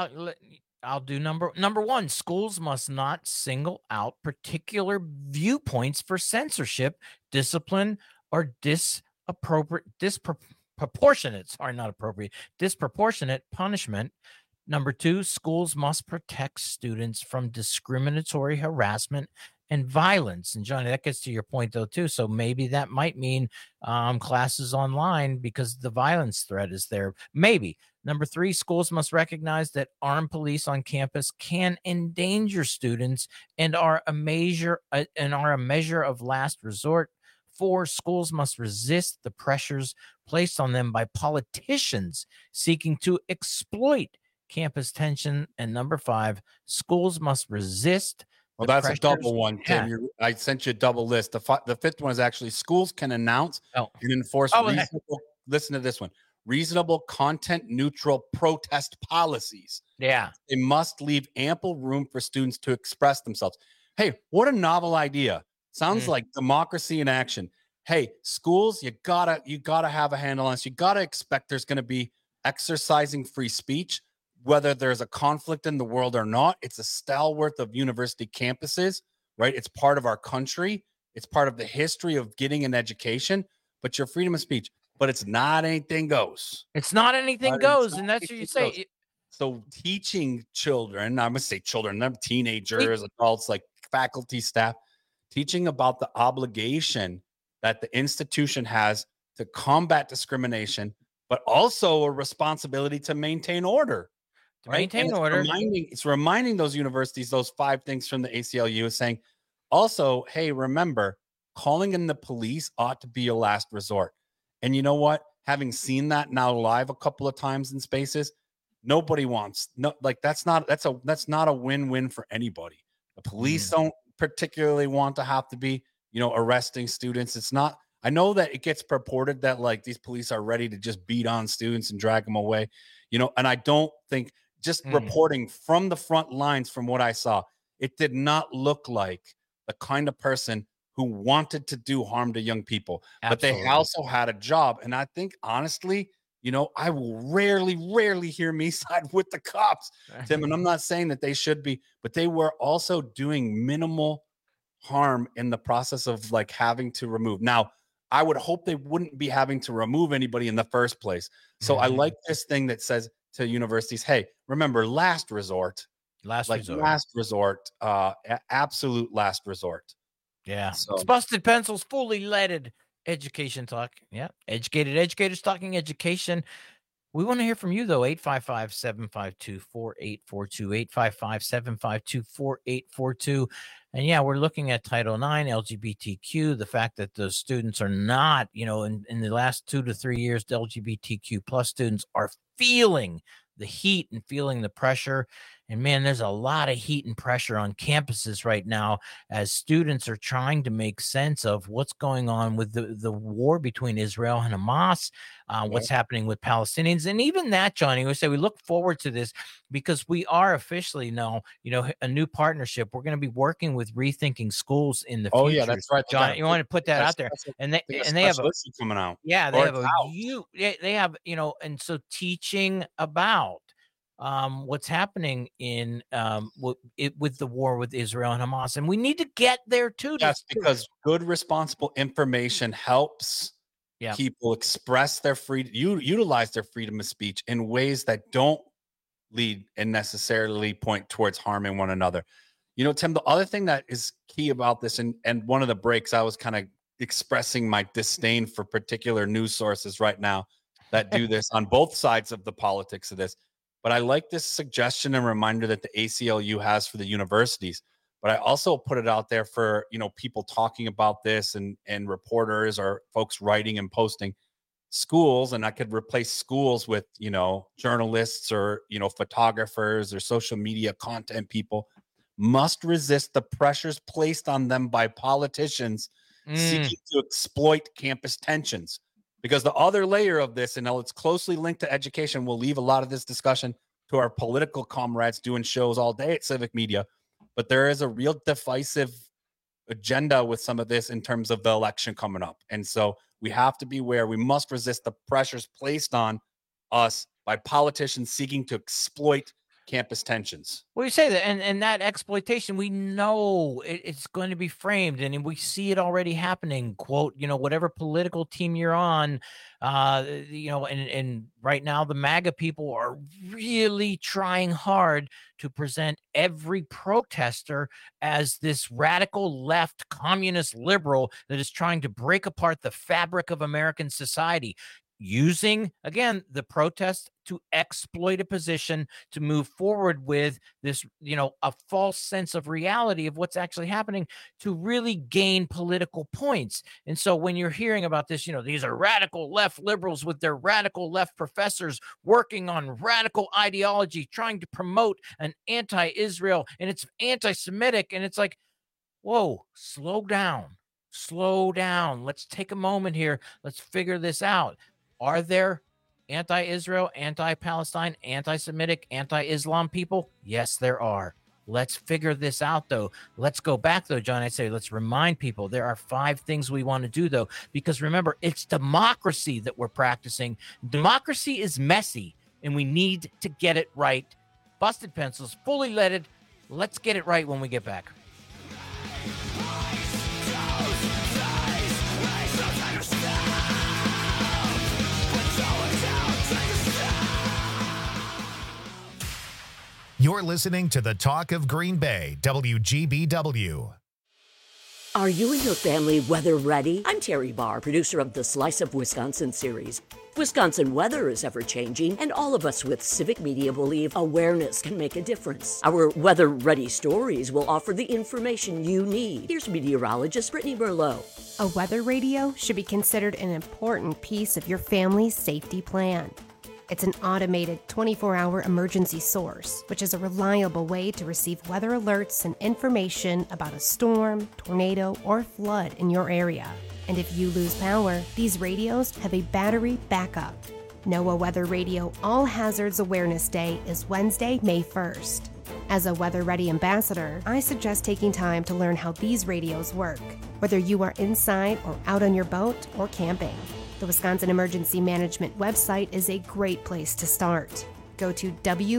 [SPEAKER 17] I'll do number 1. Schools must not single out particular viewpoints for censorship, discipline, or disproportionate punishment. Number 2, schools must protect students from discriminatory harassment and violence. And Johnny, that gets to your point though too. So maybe that might mean classes online because the violence threat is there. Maybe. Number 3, schools must recognize that armed police on campus can endanger students and are a measure of last resort. 4, schools must resist the pressures placed on them by politicians seeking to exploit campus tension. And number 5, schools must resist.
[SPEAKER 18] Well, that's a double one, Tim. Yeah. I sent you a double list. The 5th one is actually schools can announce and enforce listen to this one. Reasonable, content neutral protest policies.
[SPEAKER 17] Yeah.
[SPEAKER 18] They must leave ample room for students to express themselves. Hey, what a novel idea. Sounds like democracy in action. Hey, schools, you gotta have a handle on this. You gotta expect there's gonna be exercising free speech, whether there's a conflict in the world or not. It's a stalwart of university campuses, right? It's part of our country. It's part of the history of getting an education, but your freedom of speech, but it's not anything goes.
[SPEAKER 17] It's not anything goes. And that's what you say.
[SPEAKER 18] So teaching children, I'm going to say children, them teenagers, adults, like faculty, staff, teaching about the obligation that the institution has to combat discrimination, but also a responsibility to maintain order.
[SPEAKER 17] Maintain order.
[SPEAKER 18] It's reminding those universities, those 5 things from the ACLU is saying, Also, hey, remember, calling in the police ought to be a last resort. And you know what? Having seen that now live a couple of times in spaces, nobody wants that's not a win-win for anybody. The police don't particularly want to have to be, arresting students. It's not. I know that it gets purported that like these police are ready to just beat on students and drag them away, and I don't think just reporting from the front lines from what I saw, it did not look like the kind of person who wanted to do harm to young people. Absolutely. But they also had a job. And I think honestly, I will rarely hear me side with the cops, Tim. And I'm not saying that they should be, but they were also doing minimal harm in the process of like having to remove. Now, I would hope they wouldn't be having to remove anybody in the first place. So I like this thing that says to universities, hey, remember, last resort, absolute last resort.
[SPEAKER 17] Yeah. So. It's Busted Pencils, fully leaded education talk. Yeah. Educated educators talking education. We want to hear from you, though. 855-752-4842, 855-752-4842. And yeah, we're looking at Title IX, LGBTQ, the fact that those students are not, in the last 2 to 3 years, the LGBTQ plus students are feeling the heat and feeling the pressure. And man, there's a lot of heat and pressure on campuses right now as students are trying to make sense of what's going on with the war between Israel and Hamas, what's happening with Palestinians. And even that, Johnny, we say we look forward to this because we are officially now, a new partnership. We're going to be working with Rethinking Schools in the future.
[SPEAKER 18] Oh, yeah, that's right.
[SPEAKER 17] John, you want to put that out there. And they have a
[SPEAKER 18] coming out.
[SPEAKER 17] Yeah, they have and so teaching about what's happening in with the war with Israel and Hamas, and we need to get there too.
[SPEAKER 18] Yes, because good, responsible information helps people express their freedom, utilize their freedom of speech in ways that don't lead and necessarily point towards harming one another. Tim, the other thing that is key about this, and one of the breaks, I was kind of expressing my disdain for particular news sources right now that do this on both sides of the politics of this. But I like this suggestion and reminder that the ACLU has for the universities. But I also put it out there for, people talking about this and reporters or folks writing and posting. Schools, and I could replace schools with, journalists or, photographers or social media content people, must resist the pressures placed on them by politicians seeking to exploit campus tensions. Because the other layer of this, and it's closely linked to education, we'll leave a lot of this discussion to our political comrades doing shows all day at Civic Media. But there is a real divisive agenda with some of this in terms of the election coming up. And so we have to be aware. We must resist the pressures placed on us by politicians seeking to exploit campus tensions.
[SPEAKER 17] Well, you say that, and that exploitation, we know it's going to be framed, and we see it already happening. Quote, whatever political team you're on, and right now the MAGA people are really trying hard to present every protester as this radical left communist liberal that is trying to break apart the fabric of American society, using, again, the protest to exploit a position to move forward with this, a false sense of reality of what's actually happening to really gain political points. And so when you're hearing about this, these are radical left liberals with their radical left professors working on radical ideology, trying to promote an anti-Israel, and it's anti-Semitic. And it's like, whoa, slow down. Let's take a moment here. Let's figure this out. Are there anti-Israel, anti-Palestine, anti-Semitic, anti-Islam people? Yes, there are. Let's figure this out, though. Let's go back, though, John. I say let's remind people there are 5 things we want to do, though, because remember, it's democracy that we're practicing. Democracy is messy, and we need to get it right. Busted Pencils, fully leaded. Let's get it right when we get back.
[SPEAKER 1] You're listening to the Talk of Green Bay, WGBW.
[SPEAKER 8] Are you and your family weather ready? I'm Terry Barr, producer of the Slice of Wisconsin series. Wisconsin weather is ever-changing, and all of us with Civic Media believe awareness can make a difference. Our weather-ready stories will offer the information you need. Here's meteorologist Brittany Merlot.
[SPEAKER 21] A weather radio should be considered an important piece of your family's safety plan. It's an automated 24-hour emergency source, which is a reliable way to receive weather alerts and information about a storm, tornado, or flood in your area. And if you lose power, these radios have a battery backup. NOAA Weather Radio All Hazards Awareness Day is Wednesday, May 1st. As a Weather Ready ambassador, I suggest taking time to learn how these radios work, whether you are inside or out on your boat or camping. The Wisconsin Emergency Management website is a great place to start. Go to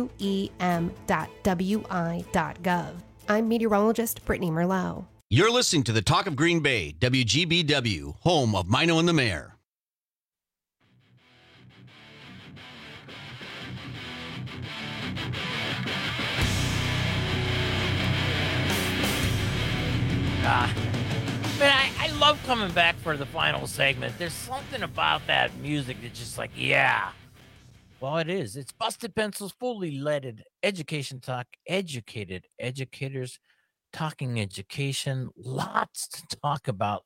[SPEAKER 21] wem.wi.gov. I'm meteorologist Brittany Merlot.
[SPEAKER 9] You're listening to the Talk of Green Bay, WGBW, home of Mino and the Mayor.
[SPEAKER 17] Man, I love coming back for the final segment. There's something about that music that's just like, yeah. Well, it is. It's Busted Pencils, fully leaded education talk, educated educators talking education. Lots to talk about.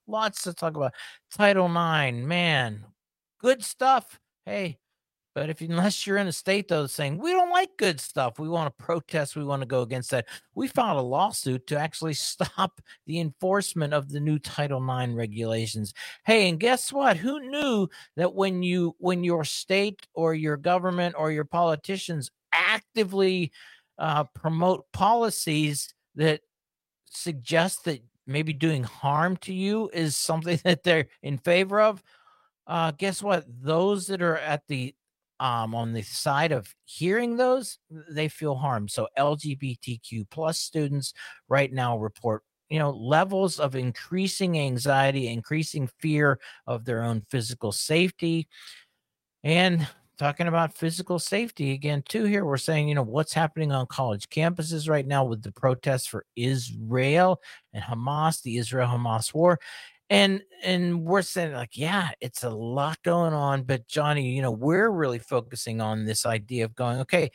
[SPEAKER 17] Title IX, man, good stuff. Hey, but unless you're in a state, though, saying we don't like good stuff, we want to protest, we want to go against that, we filed a lawsuit to actually stop the enforcement of the new Title IX regulations. Hey, and guess what? Who knew that when your state or your government or your politicians actively promote policies that suggest that maybe doing harm to you is something that they're in favor of? Guess what? Those that are at the on the side of hearing those, they feel harmed. So LGBTQ plus students right now report, levels of increasing anxiety, increasing fear of their own physical safety. And talking about physical safety again, too, here we're saying, what's happening on college campuses right now with the protests for Israel and Hamas, the Israel-Hamas war. And we're saying, like, yeah, it's a lot going on. But, Johnny, we're really focusing on this idea of going, okay,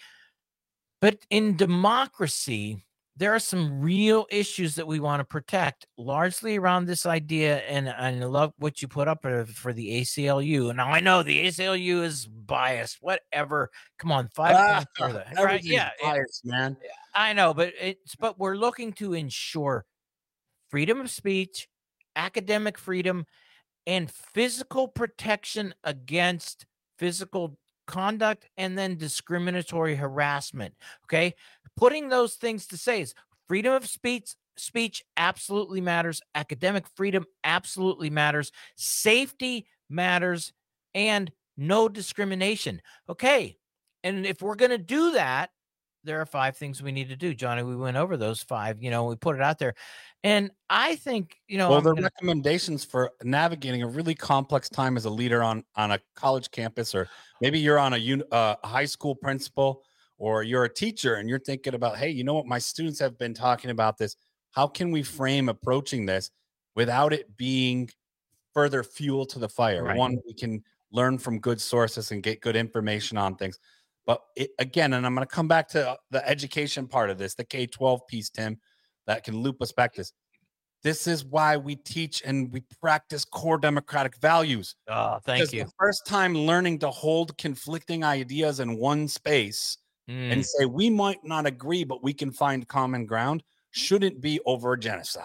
[SPEAKER 17] but in democracy, there are some real issues that we want to protect, largely around this idea. And I love what you put up for the ACLU. And now I know the ACLU is biased, whatever. Come on, 5 points for that. Right? Yeah.
[SPEAKER 18] Biased, man.
[SPEAKER 17] I know, but we're looking to ensure freedom of speech, academic freedom, and physical protection against physical conduct and then discriminatory harassment. Okay. Putting those things to say is freedom of speech absolutely matters. Academic freedom absolutely matters. Safety matters, and no discrimination. Okay. And if we're going to do that, there are 5 things we need to do, Johnny. We went over those 5, we put it out there. And I think,
[SPEAKER 18] the recommendations for navigating a really complex time as a leader on a college campus, or maybe you're on a high school principal, or you're a teacher and you're thinking about, hey, you know what? My students have been talking about this. How can we frame approaching this without it being further fuel to the fire? Right. One, we can learn from good sources and get good information on things. But again, and I'm going to come back to the education part of this, the K-12 piece, Tim, that can loop us back to this. This is why we teach and we practice core democratic values.
[SPEAKER 17] Oh, thank you.
[SPEAKER 18] The first time learning to hold conflicting ideas in one space and say, we might not agree, but we can find common ground, shouldn't be over genocide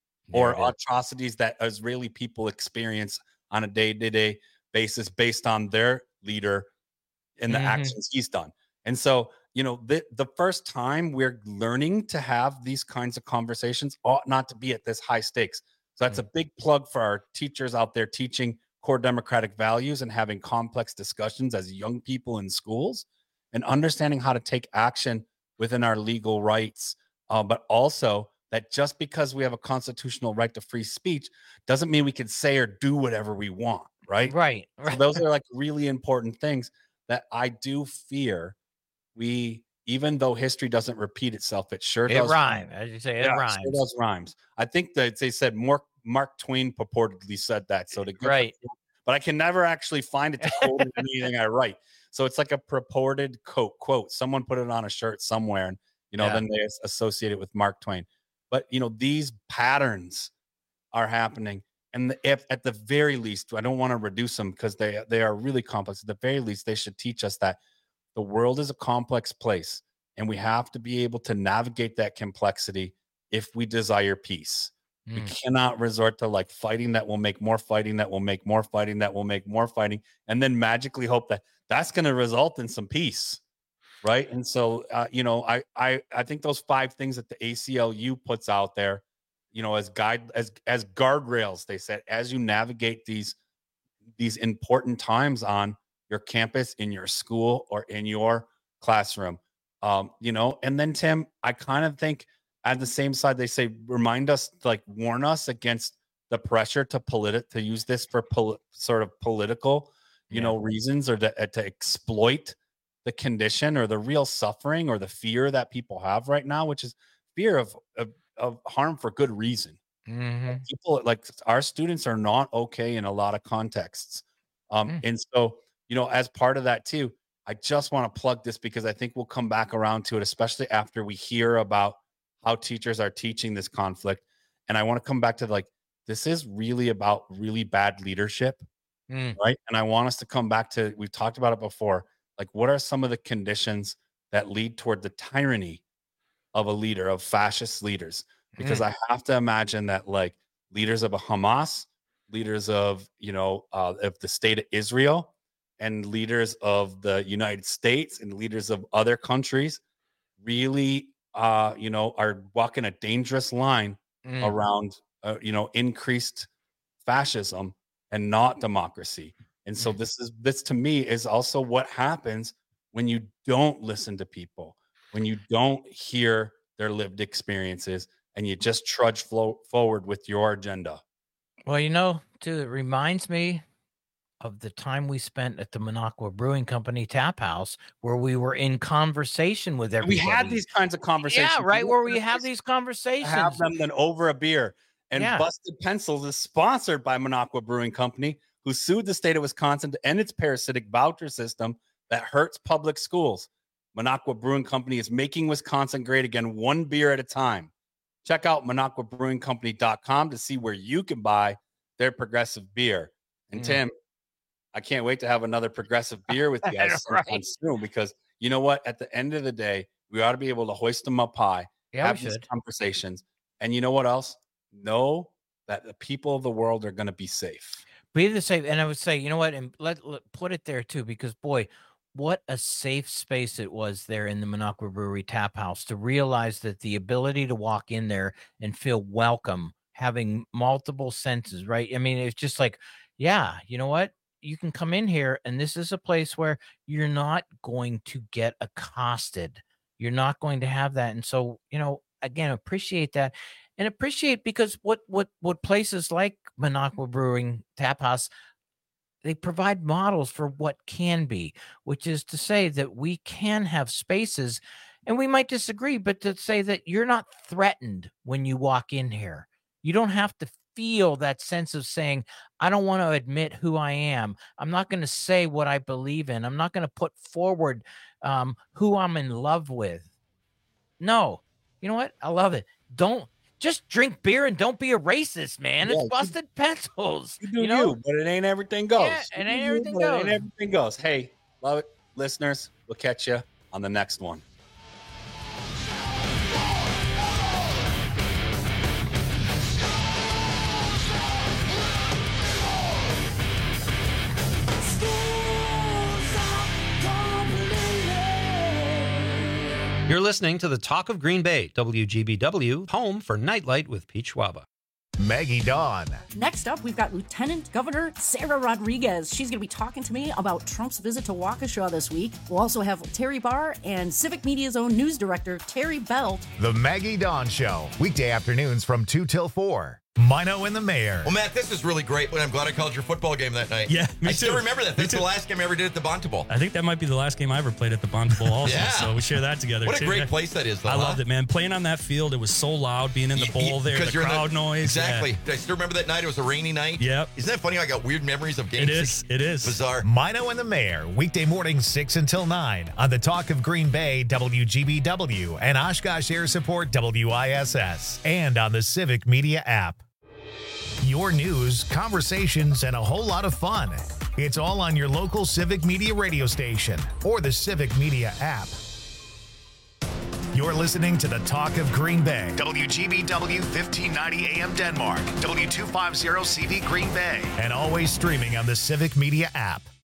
[SPEAKER 18] or atrocities that Israeli people experience on a day-to-day basis based on their leader and the actions he's done. And so, the first time we're learning to have these kinds of conversations ought not to be at this high stakes. So that's a big plug for our teachers out there teaching core democratic values and having complex discussions as young people in schools and understanding how to take action within our legal rights. But also that just because we have a constitutional right to free speech doesn't mean we can say or do whatever we want. Right. So those are like really important things that I do fear we even though history doesn't repeat itself, it sure does.
[SPEAKER 17] It rhymes, as you say. It rhymes.
[SPEAKER 18] It does rhymes. I think that they said Mark Twain purportedly said that. So
[SPEAKER 17] right.
[SPEAKER 18] But I can never actually find it to quote in anything I write. So it's like a purported quote. Someone put it on a shirt somewhere, and then they associate it with Mark Twain. But these patterns are happening, and if at the very least, I don't want to reduce them because they are really complex. At the very least, they should teach us that the world is a complex place, and we have to be able to navigate that complexity if we desire peace. We cannot resort to like fighting that will make more fighting, that will make more fighting, that will make more fighting, and then magically hope that that's going to result in some peace, right? And so, I think those 5 things that the ACLU puts out there, as guardrails, they said, as you navigate these important times on your campus, in your school, or in your classroom, and then Tim, I kind of think. At the same side, they say, remind us, like warn us against the pressure to use this for sort of political, reasons, or to exploit the condition or the real suffering or the fear that people have right now, which is fear of harm for good reason. People, like our students, are not okay in a lot of contexts. And so, as part of that too, I just want to plug this because I think we'll come back around to it, especially after we hear about how teachers are teaching this conflict. And I want to come back to this is really about really bad leadership, right? And I want us to come back to, we've talked about it before, like what are some of the conditions that lead toward the tyranny of a leader, of fascist leaders? Because I have to imagine that like leaders of a Hamas, leaders of, of the state of Israel, and leaders of the United States and leaders of other countries really are walking a dangerous line around, increased fascism and not democracy. And so this to me is also what happens when you don't listen to people, when you don't hear their lived experiences, and you just trudge forward with your agenda.
[SPEAKER 17] Well, too, it reminds me of the time we spent at the Minocqua Brewing Company tap house, where we were in conversation with everybody.
[SPEAKER 18] We had these kinds of conversations.
[SPEAKER 17] Yeah, right, where we have these conversations.
[SPEAKER 18] Have them then over a beer. And Busted Pencils is sponsored by Minocqua Brewing Company, who sued the state of Wisconsin to end its parasitic voucher system that hurts public schools. Minocqua Brewing Company is making Wisconsin great again, one beer at a time. Check out MinocquaBrewingCompany.com to see where you can buy their progressive beer. And Tim, I can't wait to have another progressive beer with you guys sometime soon, because you know what? At the end of the day, we ought to be able to hoist them up high, have these conversations. And you know what else? Know that the people of the world are going to be safe.
[SPEAKER 17] Be the safe. And I would say, and let put it there too, because boy, what a safe space it was there in the Minocqua Brewery Tap House to realize that the ability to walk in there and feel welcome, having multiple senses, right? I mean, it's just like, yeah, you know what? You can come in here, and this is a place where you're not going to get accosted. You're not going to have that. And so, again, appreciate that, and appreciate, because what places like Minocqua Brewing Tap House, they provide models for what can be, which is to say that we can have spaces, and we might disagree, but to say that you're not threatened when you walk in here. You don't have to feel that sense of saying, I don't want to admit who I am. I'm not going to say what I believe in. I'm not going to put forward who I'm in love with. No, you know what? I love it. Don't just drink beer and don't be a racist, man. It's Busted Pencils.
[SPEAKER 18] You do, but it ain't everything goes.
[SPEAKER 17] Yeah, it ain't everything goes.
[SPEAKER 18] It ain't everything goes. Hey, love it. Listeners, we'll catch you on the next one.
[SPEAKER 23] You're listening to the Talk of Green Bay, WGBW, home for Nightlight with Pete Schwaba.
[SPEAKER 1] Maggie Dawn.
[SPEAKER 10] Next up, we've got Lieutenant Governor Sarah Rodriguez. She's going to be talking to me about Trump's visit to Waukesha this week. We'll also have Terry Barr and Civic Media's own news director, Terry Belt.
[SPEAKER 1] The Maggie Dawn Show, weekday afternoons from 2 till 4. Mino and the Mayor.
[SPEAKER 11] Well, Matt, this is really great, but I'm glad I called your football game that night.
[SPEAKER 13] Yeah, me
[SPEAKER 11] I
[SPEAKER 13] too.
[SPEAKER 11] still remember that. That's the last game I ever did at the Bonteball.
[SPEAKER 13] I think that might be the last game I ever played at the Bonteball also.
[SPEAKER 11] Yeah.
[SPEAKER 13] So we share that together.
[SPEAKER 11] What a
[SPEAKER 13] too.
[SPEAKER 11] great place that is, though.
[SPEAKER 13] I loved it, man. Playing on that field, it was so loud, being in the bowl there, the crowd noise.
[SPEAKER 11] Exactly.
[SPEAKER 13] Yeah.
[SPEAKER 11] I still remember that night. It was a rainy night.
[SPEAKER 13] Yep.
[SPEAKER 11] Isn't that funny? I got weird memories of games.
[SPEAKER 13] It is.
[SPEAKER 11] Bizarre.
[SPEAKER 1] Mino and the Mayor, weekday mornings 6 until 9 on the Talk of Green Bay, WGBW, and Oshkosh Air Support, WISS, and on the Civic Media app. Your news, conversations, and a whole lot of fun. It's all on your local Civic Media radio station or the Civic Media app. You're listening to the Talk of Green Bay, WGBW 1590 AM Denmark, W250 CV Green Bay, and always streaming on the Civic Media app.